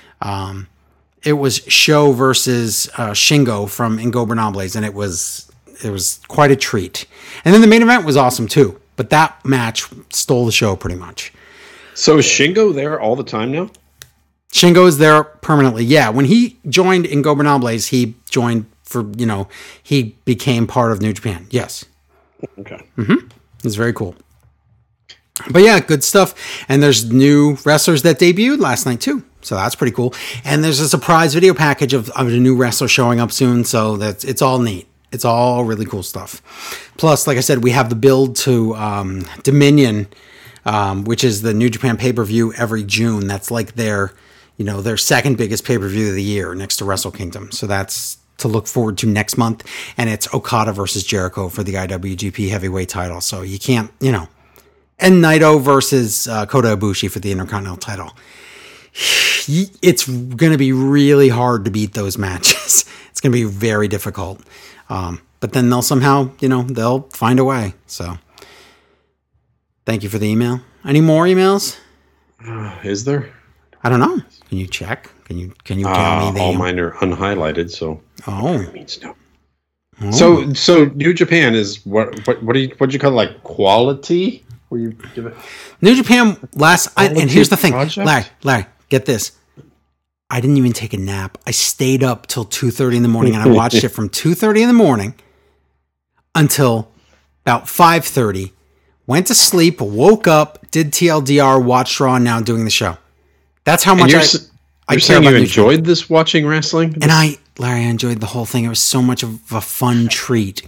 It was Sho versus Shingo from Ingobernables, and it was quite a treat. And then the main event was awesome too, but that match stole the show pretty much. So is Shingo there all the time now? Shingo is there permanently. Yeah, when he joined Ingobernables, he joined for, he became part of New Japan. Yes. Okay. Mm-hmm. It was very cool. But yeah, good stuff. And there's new wrestlers that debuted last night too. So that's pretty cool. And there's a surprise video package of a new wrestler showing up soon. So it's all neat. It's all really cool stuff. Plus, like I said, we have the build to Dominion, which is the New Japan pay-per-view every June. That's like their second biggest pay-per-view of the year next to Wrestle Kingdom. So that's to look forward to next month. And it's Okada versus Jericho for the IWGP heavyweight title. So you can't, and Naito versus Kota Ibushi for the Intercontinental title. It's going to be really hard to beat those matches. It's going to be very difficult. But then they'll somehow, they'll find a way. So thank you for the email. Any more emails? Is there? I don't know. Can you check? Can you tell me the all mine are unhighlighted, so it means no. Oh. So New Japan is what do you call it, like quality? Where you give it New Japan and here's the thing. Larry, get this. I didn't even take a nap. I stayed up till 2:30 in the morning, and I watched it from 2:30 in the morning until about 5:30. Went to sleep, woke up, did TLDR, watched Raw, and now doing the show. That's how much you're saying you enjoyed this watching wrestling? And Larry, I enjoyed the whole thing. It was so much of a fun treat.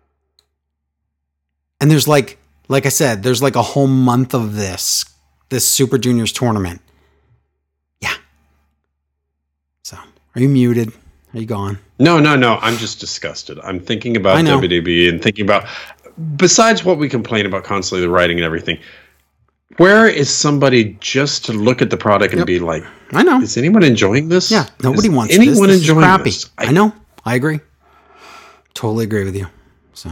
And there's like I said, there's like a whole month of this Super Juniors tournament. Yeah. So, are you muted? Are you gone? No. I'm just disgusted. I'm thinking about WWE and thinking about, besides what we complain about constantly, the writing and everything, where is somebody just to look at the product and be like, I know. Is anyone enjoying this? Yeah, nobody wants anyone this. enjoying crappy. This? I know. I agree. Totally agree with you. So,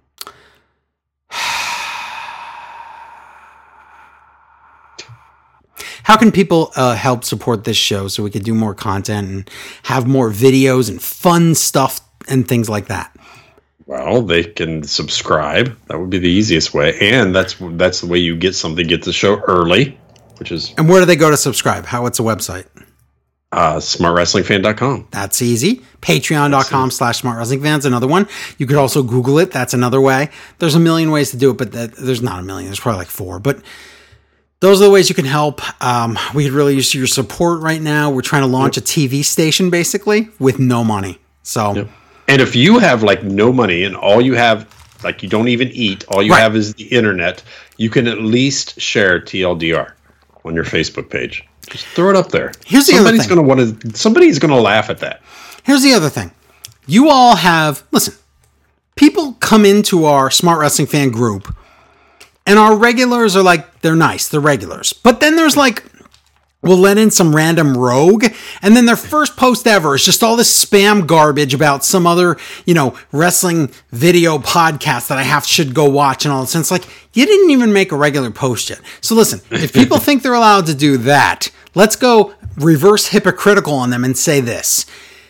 how can people help support this show so we could do more content and have more videos and fun stuff and things like that? Well, they can subscribe. That would be the easiest way, and that's the way you get the show early, which is. And where do they go to subscribe? What's the website? SmartWrestlingFan.com. That's easy. Patreon.com/SmartWrestlingFans, another one. You could also Google it. That's another way. There's a million ways to do it, but there's not a million. There's probably like 4. But those are the ways you can help. We could really use your support right now. We're trying to launch a TV station, basically, with no money. So. Yep. And if you have like no money and all you have, like you don't even eat, all you have is the internet, you can at least share TLDR on your Facebook page. Just throw it up there. Here's the other thing. Somebody's going to laugh at that. Here's the other thing. You all listen, people come into our Smart Wrestling Fan group and our regulars are like, they're nice. They're regulars. But then there's like, we'll let in some random rogue, and then their first post ever is just all this spam garbage about some other, wrestling video podcast that I should go watch and all this. And it's like, you didn't even make a regular post yet. So listen, if people think they're allowed to do that, let's go reverse hypocritical on them and say this.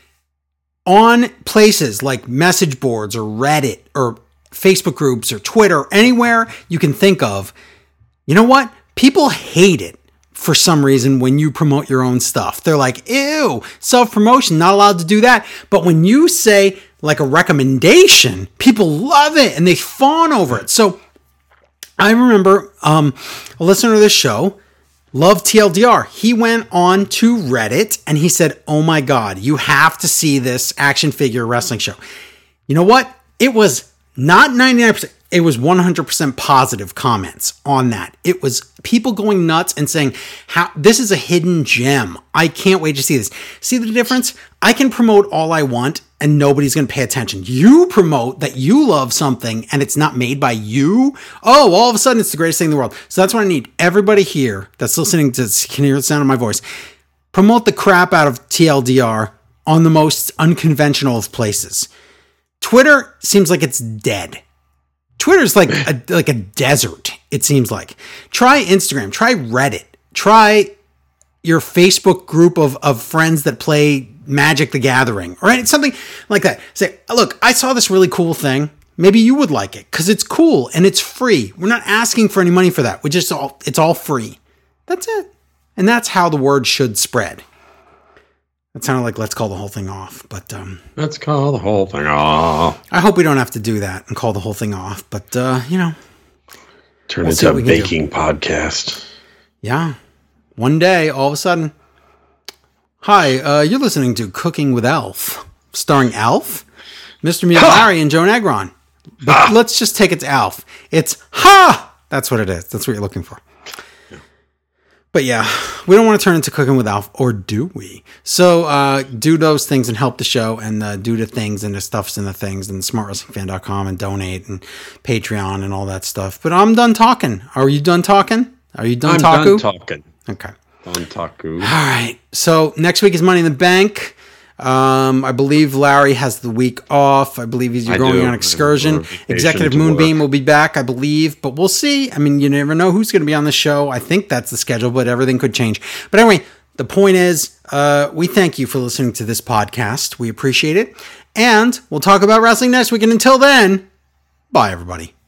On places like message boards or Reddit or Facebook groups or Twitter, anywhere you can think of, you know what? People hate it. For some reason, when you promote your own stuff, they're like, ew, self-promotion, not allowed to do that. But when you say like a recommendation, people love it and they fawn over it. So I remember a listener to this show loved TLDR. He went on to Reddit and he said, oh my God, you have to see this action figure wrestling show. You know what? It was not 99%. It was 100% positive comments on that. It was people going nuts and saying, this is a hidden gem. I can't wait to see this. See the difference? I can promote all I want and nobody's going to pay attention. You promote that you love something and it's not made by you. Oh, all of a sudden it's the greatest thing in the world. So that's what I need. Everybody here that's listening can hear the sound of my voice. Promote the crap out of TLDR on the most unconventional of places. Twitter seems like it's dead. Twitter's like a desert, it seems like. Try Instagram, try Reddit, try your Facebook group of friends that play Magic the Gathering, or something like that. Say, look, I saw this really cool thing. Maybe you would like it because it's cool and it's free. We're not asking for any money for that. It's all free. That's it. And that's how the word should spread. That sounded like let's call the whole thing off, but let's call the whole thing off. I hope we don't have to do that and call the whole thing off, but turn into a baking podcast. Yeah. One day, all of a sudden, hi, you're listening to Cooking with Elf, starring Elf. Mr. Mute Larry and Joe Negron. But let's just take it to Alf. It's ha! That's what it is. That's what you're looking for. But yeah, we don't want to turn into Cooking with Alf, or do we? So do those things and help the show, and do the things and the stuffs and the things, and smartwrestlingfan.com, and donate, and Patreon, and all that stuff. But I'm done talking. Are you done talking? Are you done talking? I'm done talking. Okay. Done talking. All right. So next week is Money in the Bank. I believe Larry has the week off. I believe he's going on excursion. Executive Moonbeam will be back, I believe, but we'll see. I mean, you never know who's going to be on the show. I think that's the schedule, but everything could change. But anyway, the point is, we thank you for listening to this podcast. We appreciate it. And we'll talk about wrestling next week. And until then, bye, everybody.